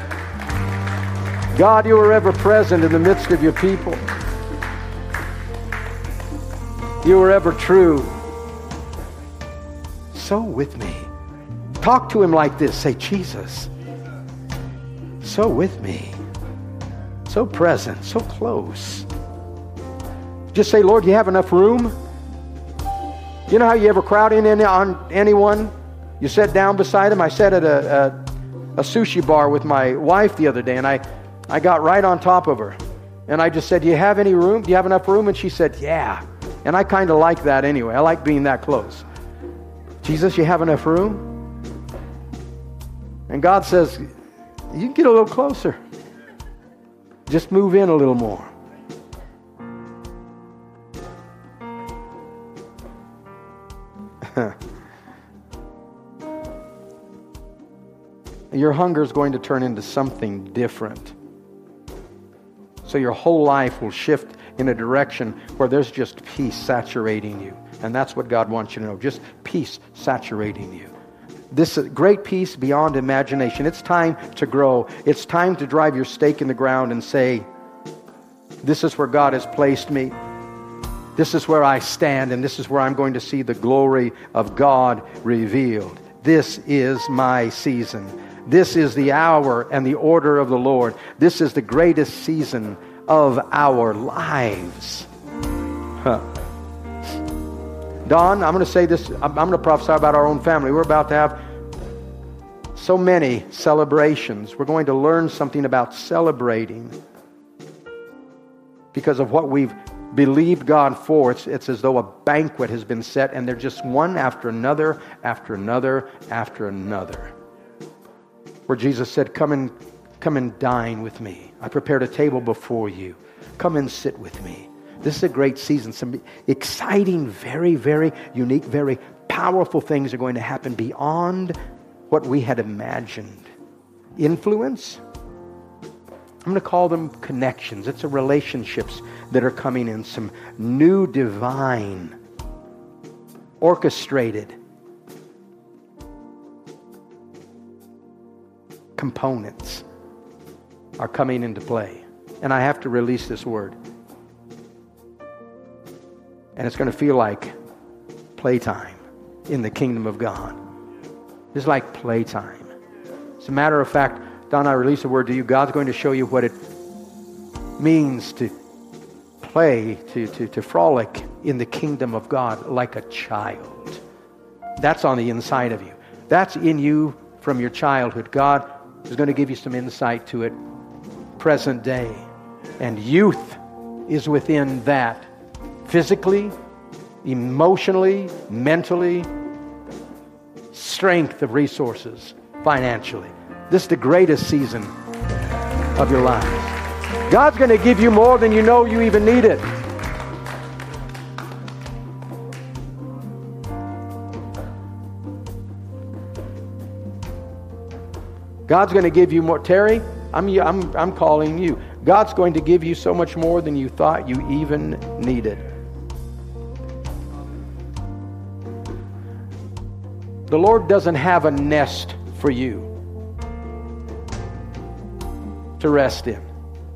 God, you are ever present in the midst of your people. You are ever true. So with me. Talk to him like this. Say, Jesus, so with me. So present, so close. Just say, Lord, you have enough room? You know how you ever crowd in any, on anyone? You sit down beside him. I sat at a, a, a sushi bar with my wife the other day, and I, I got right on top of her. And I just said, do you have any room? Do you have enough room? And she said, yeah. And I kind of like that anyway. I like being that close. Jesus, you have enough room? And God says, you can get a little closer. Just move in a little more. Your hunger is going to turn into something different. So your whole life will shift in a direction where there's just peace saturating you. And that's what God wants you to know. Just peace saturating you. This great peace beyond imagination. It's time to grow. It's time to drive your stake in the ground and say, this is where God has placed me. This is where I stand, and this is where I'm going to see the glory of God revealed. This is my season. This is the hour and the order of the Lord. This is the greatest season of our lives. Huh. Don, I'm going to say this. I'm going to prophesy about our own family. We're about to have so many celebrations. We're going to learn something about celebrating because of what we've believed God for. It's, it's as though a banquet has been set, and they're just one after another, after another, after another. Where Jesus said, come and, come and dine with me. I prepared a table before you. Come and sit with me. This is a great season. Some exciting, very, very unique, very powerful things are going to happen beyond what we had imagined. Influence? I'm going to call them connections. It's a relationships that are coming in. Some new divine, orchestrated components are coming into play. And I have to release this word. And it's going to feel like playtime in the kingdom of God. It's like playtime. As a matter of fact, Don, I release a word to you. God's going to show you what it means to play, to, to, to frolic in the kingdom of God like a child. That's on the inside of you. That's in you from your childhood. God is going to give you some insight to it present day. And youth is within that. Physically, emotionally, mentally, strength of resources, financially. This is the greatest season of your lives. God's going to give you more than you know you even need it. God's going to give you more. Terry, I'm, I'm, I'm calling you. God's going to give you so much more than you thought you even needed. The Lord doesn't have a nest for you to rest in.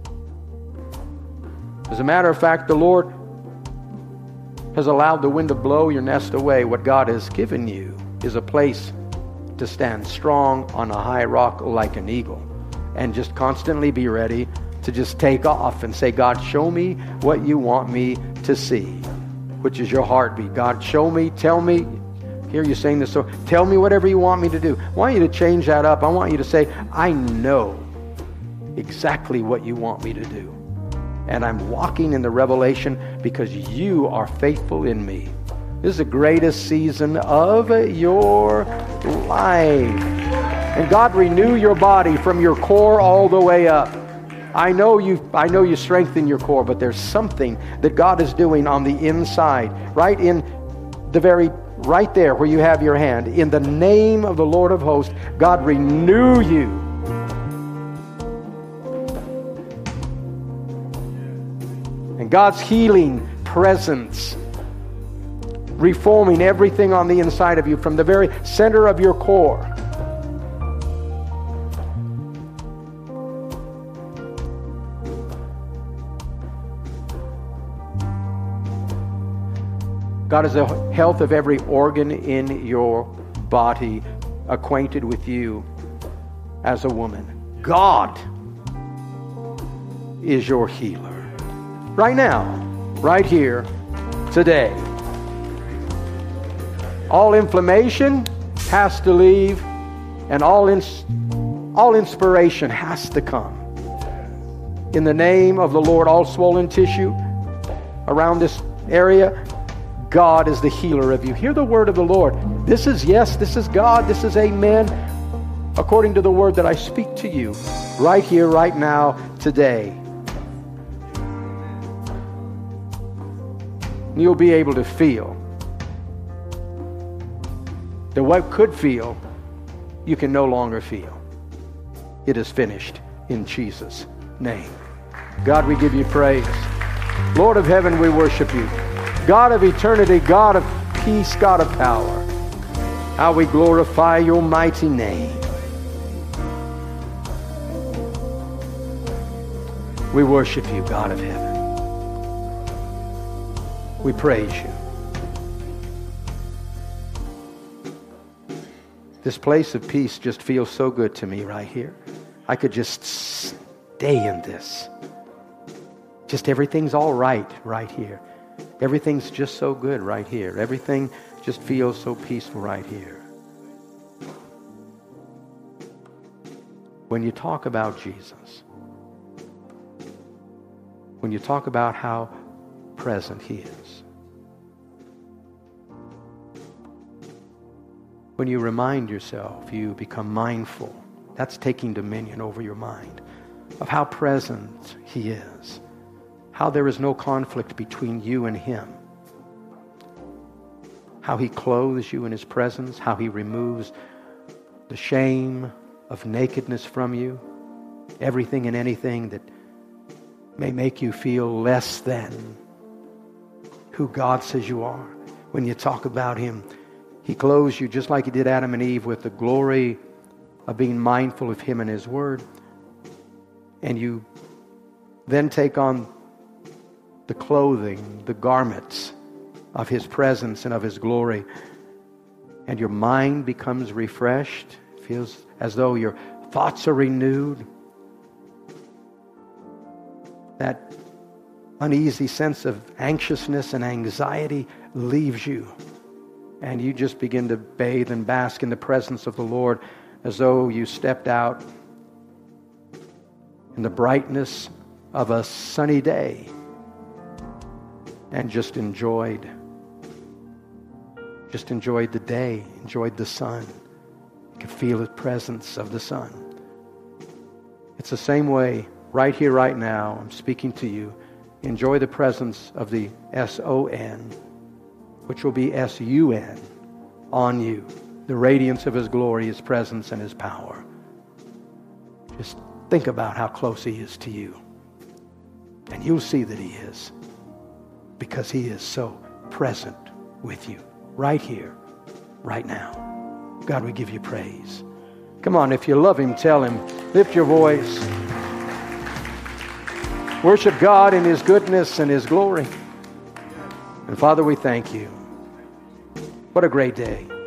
As a matter of fact, the Lord has allowed the wind to blow your nest away. What God has given you is a place to stand strong on a high rock like an eagle and just constantly be ready to just take off and say, God, show me what you want me to see, which is your heartbeat. God, show me, tell me. Hear you saying this, so tell me whatever you want me to do. I want you to change that up. I want you to say, I know exactly what you want me to do. And I'm walking in the revelation because you are faithful in me. This is the greatest season of your life. And God, renew your body from your core all the way up. I know you I know you strengthen your core, but there's something that God is doing on the inside, right in the very right there where you have your hand. In the name of the Lord of hosts, God, renew you. And God's healing presence, reforming everything on the inside of you from the very center of your core. God is the health of every organ in your body, acquainted with you as a woman. God is your healer. Right now, right here, today. All inflammation has to leave, and all ins- all inspiration has to come. In the name of the Lord, all swollen tissue around this area, God is the healer of you. Hear the word of the Lord. This is yes, this is God, this is amen, according to the word that I speak to you right here, right now, today. You'll be able to feel that what could feel, you can no longer feel. It is finished in Jesus' name. God, we give you praise. Lord of heaven, we worship you. God of eternity, God of peace, God of power. How we glorify your mighty name. We worship you, God of heaven. We praise you. This place of peace just feels so good to me right here. I could just stay in this. Just everything's all right right here. Everything's just so good right here. Everything just feels so peaceful right here. When you talk about Jesus, when you talk about how present he is, when you remind yourself, you become mindful, that's taking dominion over your mind, of how present he is, how there is no conflict between you and him, how he clothes you in his presence, how he removes the shame of nakedness from you, everything and anything that may make you feel less than who God says you are. When you talk about him, he clothes you just like he did Adam and Eve with the glory of being mindful of him and his word. And you then take on the clothing, the garments of his presence and of his glory. And your mind becomes refreshed. It feels as though your thoughts are renewed. That uneasy sense of anxiousness and anxiety leaves you. And you just begin to bathe and bask in the presence of the Lord as though you stepped out in the brightness of a sunny day and just enjoyed, just enjoyed the day, enjoyed the sun. You could feel the presence of the sun. It's the same way right here, right now. I'm speaking to you. Enjoy the presence of the S O N, which will be S U N, on you. The radiance of his glory, his presence, and his power. Just think about how close He is to you. And you'll see that He is. Because He is so present with you. Right here. Right now. God, we give you praise. Come on, if you love Him, tell Him. Lift your voice. Worship God in His goodness and His glory. And Father, we thank you. What a great day.